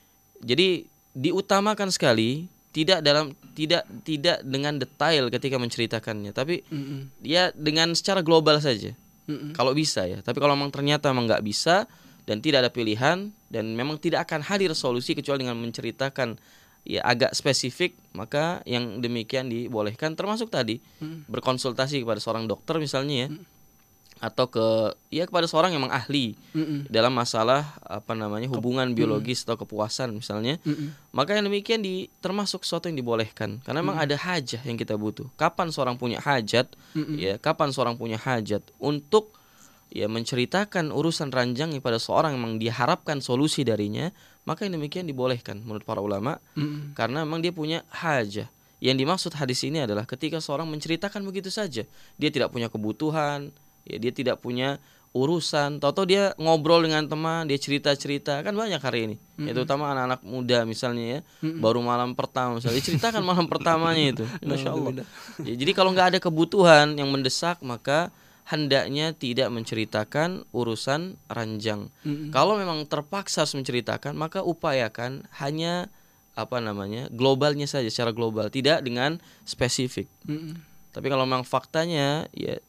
Jadi diutamakan sekali tidak dalam tidak tidak dengan detail ketika menceritakannya, tapi mm-mm. dia dengan secara global saja, mm-mm. kalau bisa ya. Tapi kalau memang ternyata memang nggak bisa dan tidak ada pilihan dan memang tidak akan hadir solusi kecuali dengan menceritakan ya agak spesifik, maka yang demikian dibolehkan, termasuk tadi mm. berkonsultasi kepada seorang dokter misalnya ya, mm. atau ke ya kepada seorang yang memang ahli Mm-mm. dalam masalah apa namanya hubungan Ke, biologis mm. atau kepuasan misalnya, Mm-mm. maka yang demikian di termasuk sesuatu yang dibolehkan karena memang Mm-mm. ada hajat yang kita butuh. Kapan seorang punya hajat, Mm-mm. ya kapan seorang punya hajat untuk ya menceritakan urusan ranjang pada seorang yang memang diharapkan solusi darinya, maka yang demikian dibolehkan menurut para ulama, Mm-mm. karena memang dia punya hajat. Yang dimaksud hadis ini adalah ketika seorang menceritakan begitu saja, dia tidak punya kebutuhan, ya dia tidak punya urusan, tahu-tahu dia ngobrol dengan teman, dia cerita-cerita, kan banyak hari ini, mm-hmm. ya terutama anak-anak muda misalnya ya, mm-hmm. baru malam pertama misalnya, dia ceritakan malam pertamanya itu, masya Allah. Ya, jadi kalau nggak ada kebutuhan yang mendesak, maka hendaknya tidak menceritakan urusan ranjang. Mm-hmm. Kalau memang terpaksa harus menceritakan, maka upayakan hanya apa namanya globalnya saja, secara global, tidak dengan spesifik. Mm-hmm. Tapi kalau memang faktanya ya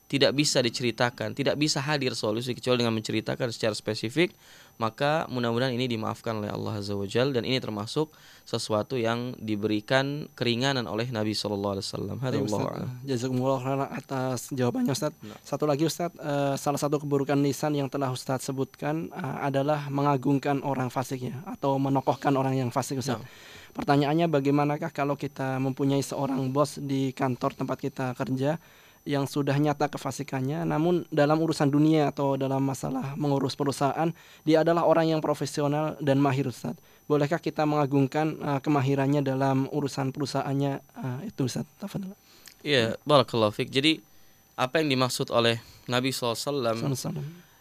tidak bisa diceritakan, tidak bisa hadir solusi kecuali dengan menceritakan secara spesifik, maka mudah-mudahan ini dimaafkan oleh Allah Azza wa Jalla, dan ini termasuk sesuatu yang diberikan keringanan oleh Nabi sallallahu alaihi wasallam. Baik, Ustaz. Jazakumullah khairan atas jawabannya, Ustaz. Nah. Satu lagi, Ustaz, uh, salah satu keburukan lisan yang telah Ustaz sebutkan uh, adalah mengagungkan orang fasik ya, atau menokohkan orang yang fasik, Ustaz. Nah. Pertanyaannya, bagaimanakah kalau kita mempunyai seorang bos di kantor tempat kita kerja yang sudah nyata kefasikannya, namun dalam urusan dunia atau dalam masalah mengurus perusahaan dia adalah orang yang profesional dan mahir, Ustaz. Bolehkah kita mengagungkan uh, kemahirannya dalam urusan perusahaannya uh, itu, Ustaz? Tafadhal. Iya, barakallahu fik. Jadi apa yang dimaksud oleh Nabi shallallahu alaihi wasallam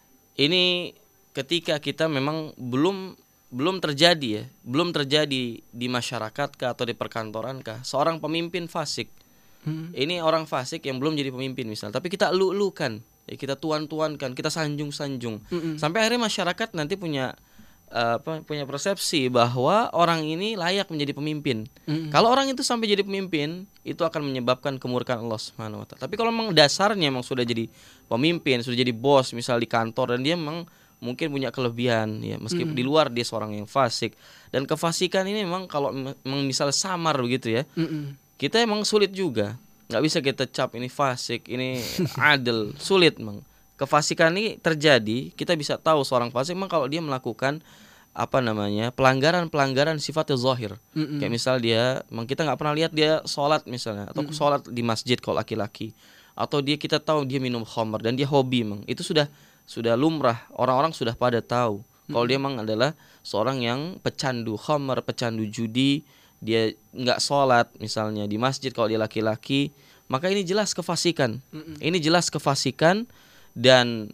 ini ketika kita memang belum belum terjadi ya, belum terjadi di masyarakat kah atau di perkantoran kah seorang pemimpin fasik. Hmm. Ini orang fasik yang belum jadi pemimpin misalnya, tapi kita elu-elukan, ya, kita tuan-tuankan, kita sanjung-sanjung, hmm. sampai akhirnya masyarakat nanti punya uh, apa, punya persepsi bahwa orang ini layak menjadi pemimpin. Hmm. Kalau orang itu sampai jadi pemimpin, itu akan menyebabkan kemurkaan Allah Subhanahu wa taala. Tapi kalau memang dasarnya memang sudah jadi pemimpin, sudah jadi bos misal di kantor, dan dia memang mungkin punya kelebihan ya, meskipun hmm. di luar dia seorang yang fasik, dan kefasikan ini memang kalau memang misal samar begitu ya, hmm. kita emang sulit juga, nggak bisa kita cap ini fasik, ini adil, sulit memang. Kefasikan ini terjadi, kita bisa tahu seorang fasik memang kalau dia melakukan apa namanya pelanggaran-pelanggaran sifatnya zahir, mm-hmm. kayak misal dia, memang kita nggak pernah lihat dia sholat misalnya, atau mm-hmm. sholat di masjid kalau laki-laki, atau dia kita tahu dia minum khamr dan dia hobi, memang itu sudah sudah lumrah, orang-orang sudah pada tahu mm-hmm. kalau dia memang adalah seorang yang pecandu khamr, pecandu judi, dia nggak sholat misalnya di masjid kalau dia laki-laki, maka ini jelas kefasikan. Mm-mm. Ini jelas kefasikan, dan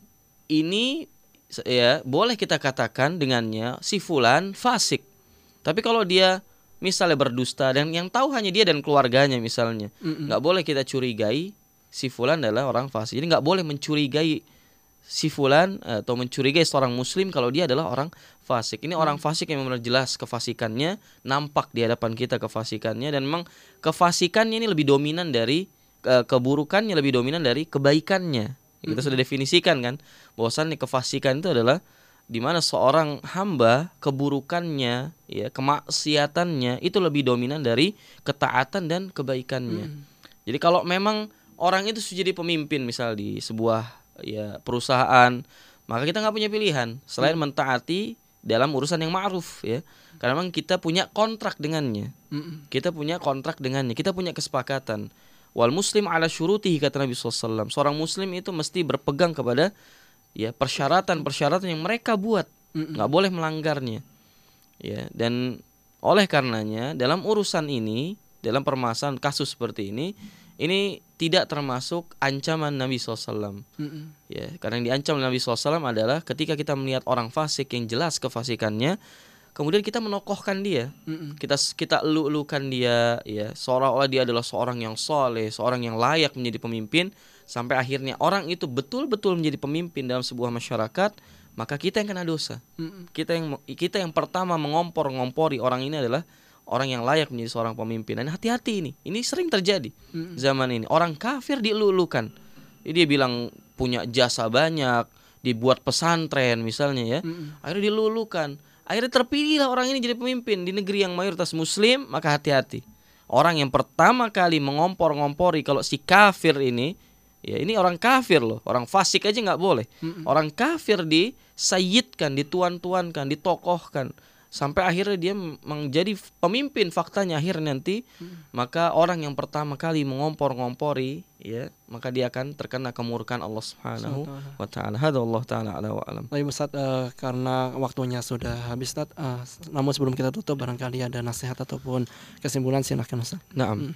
ini ya boleh kita katakan dengannya si fulan fasik. Tapi kalau dia misalnya berdusta dan yang tahu hanya dia dan keluarganya misalnya, Mm-mm. nggak boleh kita curigai si fulan adalah orang fasik. Jadi nggak boleh mencurigai si fulan atau mencurigai seorang muslim kalau dia adalah orang fasik. Ini hmm. orang fasik yang benar jelas kefasikannya, nampak di hadapan kita kefasikannya, dan memang kefasikannya ini lebih dominan dari ke- keburukannya lebih dominan dari kebaikannya. Kita hmm. sudah definisikan kan, bahwasannya kefasikan itu adalah di mana seorang hamba keburukannya, ya, kemaksiatannya itu lebih dominan dari ketaatan dan kebaikannya. Hmm. Jadi kalau memang orang itu sudah jadi pemimpin misal di sebuah ya perusahaan, maka kita nggak punya pilihan selain hmm. mentaati dalam urusan yang ma'ruf ya, karena memang kita punya kontrak dengannya, hmm. kita punya kontrak dengannya, kita punya kesepakatan. Wal muslim ala syurutihi, kata Nabi shallallahu alaihi wasallam, seorang muslim itu mesti berpegang kepada ya persyaratan-persyaratan yang mereka buat, hmm. nggak boleh melanggarnya ya. Dan oleh karenanya dalam urusan ini, dalam permasalahan kasus seperti ini, ini tidak termasuk ancaman Nabi shallallahu alaihi wasallam. Mm-hmm. Ya, karena yang diancam Nabi shallallahu alaihi wasallam adalah ketika kita melihat orang fasik yang jelas kefasikannya, kemudian kita menokohkan dia, mm-hmm. kita kita elu-elukan dia, ya, seolah-olah dia adalah seorang yang soleh, seorang yang layak menjadi pemimpin, sampai akhirnya orang itu betul-betul menjadi pemimpin dalam sebuah masyarakat, maka kita yang kena dosa. Mm-hmm. Kita yang kita yang pertama mengompor-ngompori orang ini adalah orang yang layak menjadi seorang pemimpin. Dan hati-hati ini, ini sering terjadi mm. zaman ini. Orang kafir dielu-elukan. Dia bilang punya jasa banyak, dibuat pesantren misalnya ya. Mm. Akhirnya dielu-elukan. Akhirnya terpilihlah orang ini jadi pemimpin di negeri yang mayoritas muslim, maka hati-hati. Orang yang pertama kali mengompor-ngompori kalau si kafir ini, ya ini orang kafir loh, orang fasik aja nggak boleh. Mm. Orang kafir disayyidkan, dituan-tuankan, ditokohkan, sampai akhirnya dia menjadi pemimpin faktanya akhirnya nanti, hmm. maka orang yang pertama kali mengompor-ngompori ya, maka dia akan terkena kemurkaan Allah Subhanahu wa taala. Hadza Allah taala ala wa alam. Baik Ustaz, uh, karena waktunya sudah habis Ustaz, uh, namun sebelum kita tutup barangkali ada nasihat ataupun kesimpulan, silakan Ustaz. Naam. Hmm.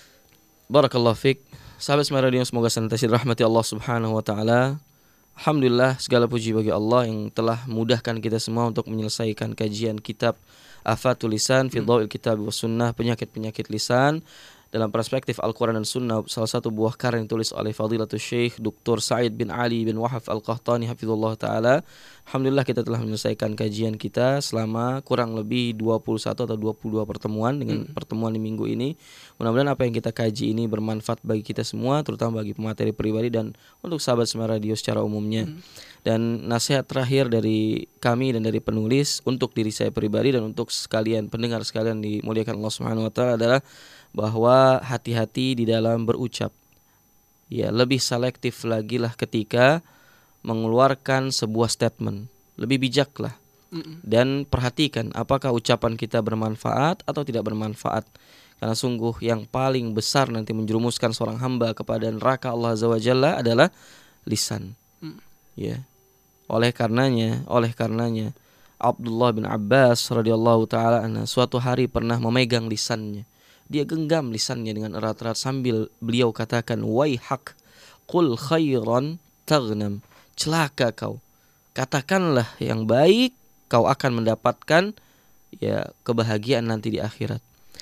Barakallahu fik. Sahabat Semai Radio, semoga senantiasa dirahmati Allah Subhanahu wa taala. Alhamdulillah, segala puji bagi Allah yang telah mudahkan kita semua untuk menyelesaikan kajian kitab Afatul Lisan fi Dhawil Kitab was Sunnah, penyakit-penyakit lisan. dalam perspektif Al-Quran dan Sunnah, salah satu buah karya yang ditulis oleh Fadilatul Syekh Doktor Sa'id bin Ali bin Wahab Al-Qahtani hafizullah ta'ala. Alhamdulillah kita telah menyelesaikan kajian kita selama kurang lebih dua puluh satu atau dua puluh dua pertemuan dengan hmm. pertemuan di minggu ini. Mudah-mudahan apa yang kita kaji ini bermanfaat bagi kita semua, terutama bagi pemateri pribadi dan untuk sahabat Semar Radio secara umumnya. Hmm. Dan nasihat terakhir dari kami dan dari penulis untuk diri saya pribadi dan untuk sekalian pendengar sekalian dimuliakan Allah Subhanahu wa taala adalah bahwa hati-hati di dalam berucap. Ya, lebih selektif lagi lah ketika mengeluarkan sebuah statement. Lebih bijaklah. Mm-mm. Dan perhatikan apakah ucapan kita bermanfaat atau tidak bermanfaat. Karena sungguh yang paling besar nanti menjerumuskan seorang hamba kepada neraka Allah Azza wa Jalla adalah lisan. Mm. Ya. Oleh karenanya, oleh karenanya Abdullah bin Abbas radhiyallahu taala anhu suatu hari pernah memegang lisannya. Dia genggam lisannya dengan erat-erat sambil beliau katakan, "Waihak, qul khairan taghnam." Celaka kau. Katakanlah yang baik, kau akan mendapatkan ya kebahagiaan nanti di akhirat.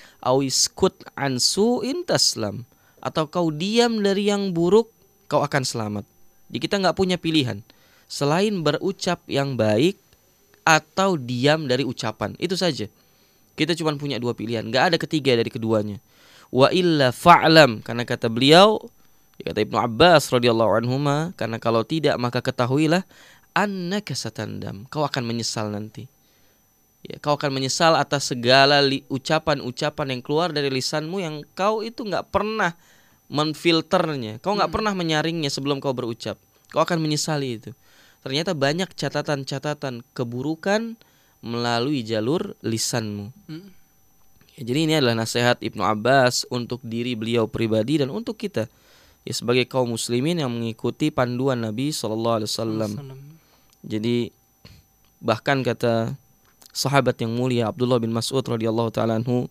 Awiskut an su'in taslam. Atau kau diam dari yang buruk, kau akan selamat. Jadi kita enggak punya pilihan selain berucap yang baik atau diam dari ucapan. Itu saja. Kita cuma punya dua pilihan, enggak ada ketiga dari keduanya. Wa illa fa'lam, karena kata beliau, kata Ibnu Abbas radhiyallahu anhuma, karena kalau tidak maka ketahuilah annaka satandam, kau akan menyesal nanti. Ya, kau akan menyesal atas segala li- ucapan-ucapan yang keluar dari lisanmu yang kau itu enggak pernah menfilternya, kau enggak hmm. pernah menyaringnya sebelum kau berucap. Kau akan menyesali itu. Ternyata banyak catatan-catatan keburukan melalui jalur lisanmu. Hmm. Ya, jadi ini adalah nasihat Ibnu Abbas untuk diri beliau pribadi dan untuk kita ya sebagai kaum muslimin yang mengikuti panduan Nabi sallallahu alaihi wasallam. Jadi bahkan kata sahabat yang mulia Abdullah bin Mas'ud radhiyallahu taala anhu,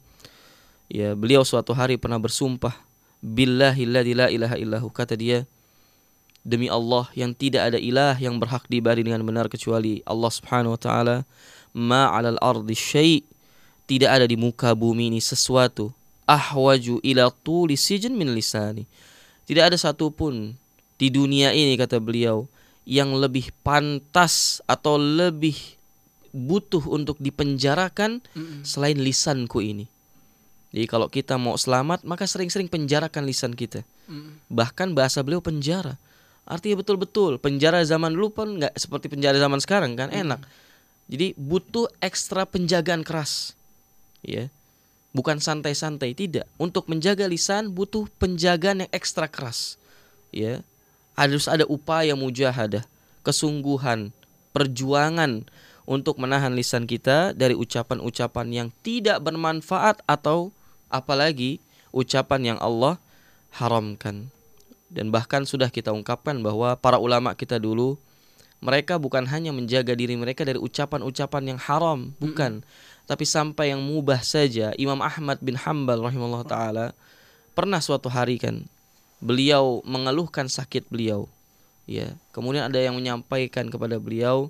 ya beliau suatu hari pernah bersumpah, billahilladzi la ilaha illahu, kata dia, demi Allah yang tidak ada ilah yang berhak diibadahi dengan benar kecuali Allah Subhanahu wa taala, ma 'alal ardi syai', tidak ada di muka bumi ini sesuatu ahwaju ila tuli sijin min lisani. Tidak ada satupun di dunia ini, kata beliau, yang lebih pantas atau lebih butuh untuk dipenjarakan mm-mm. selain lisanku ini. Jadi kalau kita mau selamat, maka sering-sering penjarakan lisan kita. Mm. Bahkan bahasa beliau penjara, artinya betul-betul penjara zaman dulu pun nggak seperti penjara zaman sekarang kan, mm. enak. Jadi butuh ekstra penjagaan keras, ya, bukan santai-santai, tidak. Untuk menjaga lisan butuh penjagaan yang ekstra keras, ya. Harus ada upaya mujahadah, kesungguhan, perjuangan untuk menahan lisan kita dari ucapan-ucapan yang tidak bermanfaat atau apalagi ucapan yang Allah haramkan. Dan bahkan sudah kita ungkapkan bahwa para ulama kita dulu, mereka bukan hanya menjaga diri mereka dari ucapan-ucapan yang haram, bukan, mm-hmm. tapi sampai yang mubah saja. Imam Ahmad bin Hanbal rahimahullah ta'ala pernah suatu hari kan, beliau mengeluhkan sakit beliau, ya. Kemudian ada yang menyampaikan kepada beliau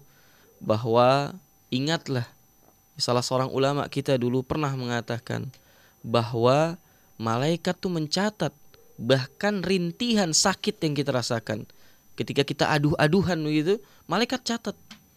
bahwa ingatlah, salah seorang ulama kita dulu pernah mengatakan bahwa malaikat tuh mencatat bahkan rintihan sakit yang kita rasakan. Ketika kita aduh-aduhan begitu, malaikat catat.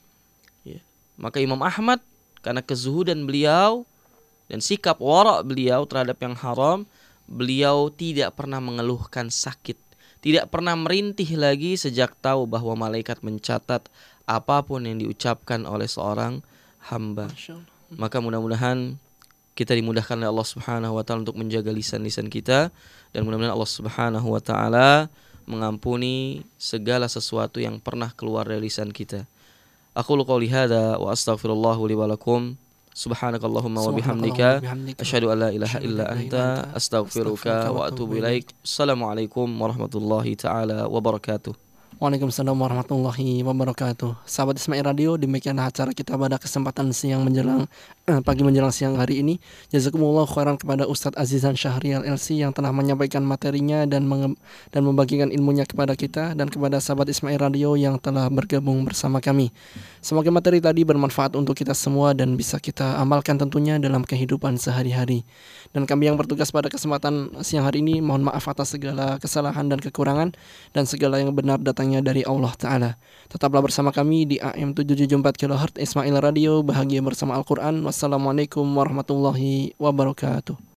Ya. Maka Imam Ahmad karena kezuhudan beliau dan sikap wara' beliau terhadap yang haram, beliau tidak pernah mengeluhkan sakit, tidak pernah merintih lagi sejak tahu bahwa malaikat mencatat apapun yang diucapkan oleh seorang hamba. Maka mudah-mudahan kita dimudahkan oleh Allah Subhanahu wa taala untuk menjaga lisan-lisan kita, dan mudah-mudahan Allah Subhanahu wa taala mengampuni segala sesuatu yang pernah keluar dari lisan kita. Aqulu qouli hadza wa astaghfirullahu li wa lakum. Subhanakallahumma wa bihamdika asyhadu an la ilaha illa anta astaghfiruka wa atubu ilaik. Assalamualaikum warahmatullahi taala wabarakatuh. Waalaikumsalam warahmatullahi wabarakatuh. Sahabat Ismail Radio, demikianlah acara kita pada kesempatan siang menjelang eh, pagi menjelang siang hari ini. Jazakumullah khairan kepada Ustadz Azizan Syahrial L C yang telah menyampaikan materinya dan menge- dan membagikan ilmunya kepada kita, dan kepada sahabat Ismail Radio yang telah bergabung bersama kami. Semoga materi tadi bermanfaat untuk kita semua dan bisa kita amalkan tentunya dalam kehidupan sehari-hari. Dan kami yang bertugas pada kesempatan siang hari ini mohon maaf atas segala kesalahan dan kekurangan, dan segala yang benar datangnya dari Allah Ta'ala. Tetaplah bersama kami di A M tujuh tujuh empat kilohertz Ismail Radio, bahagia bersama Al-Quran. Wassalamualaikum warahmatullahi wabarakatuh.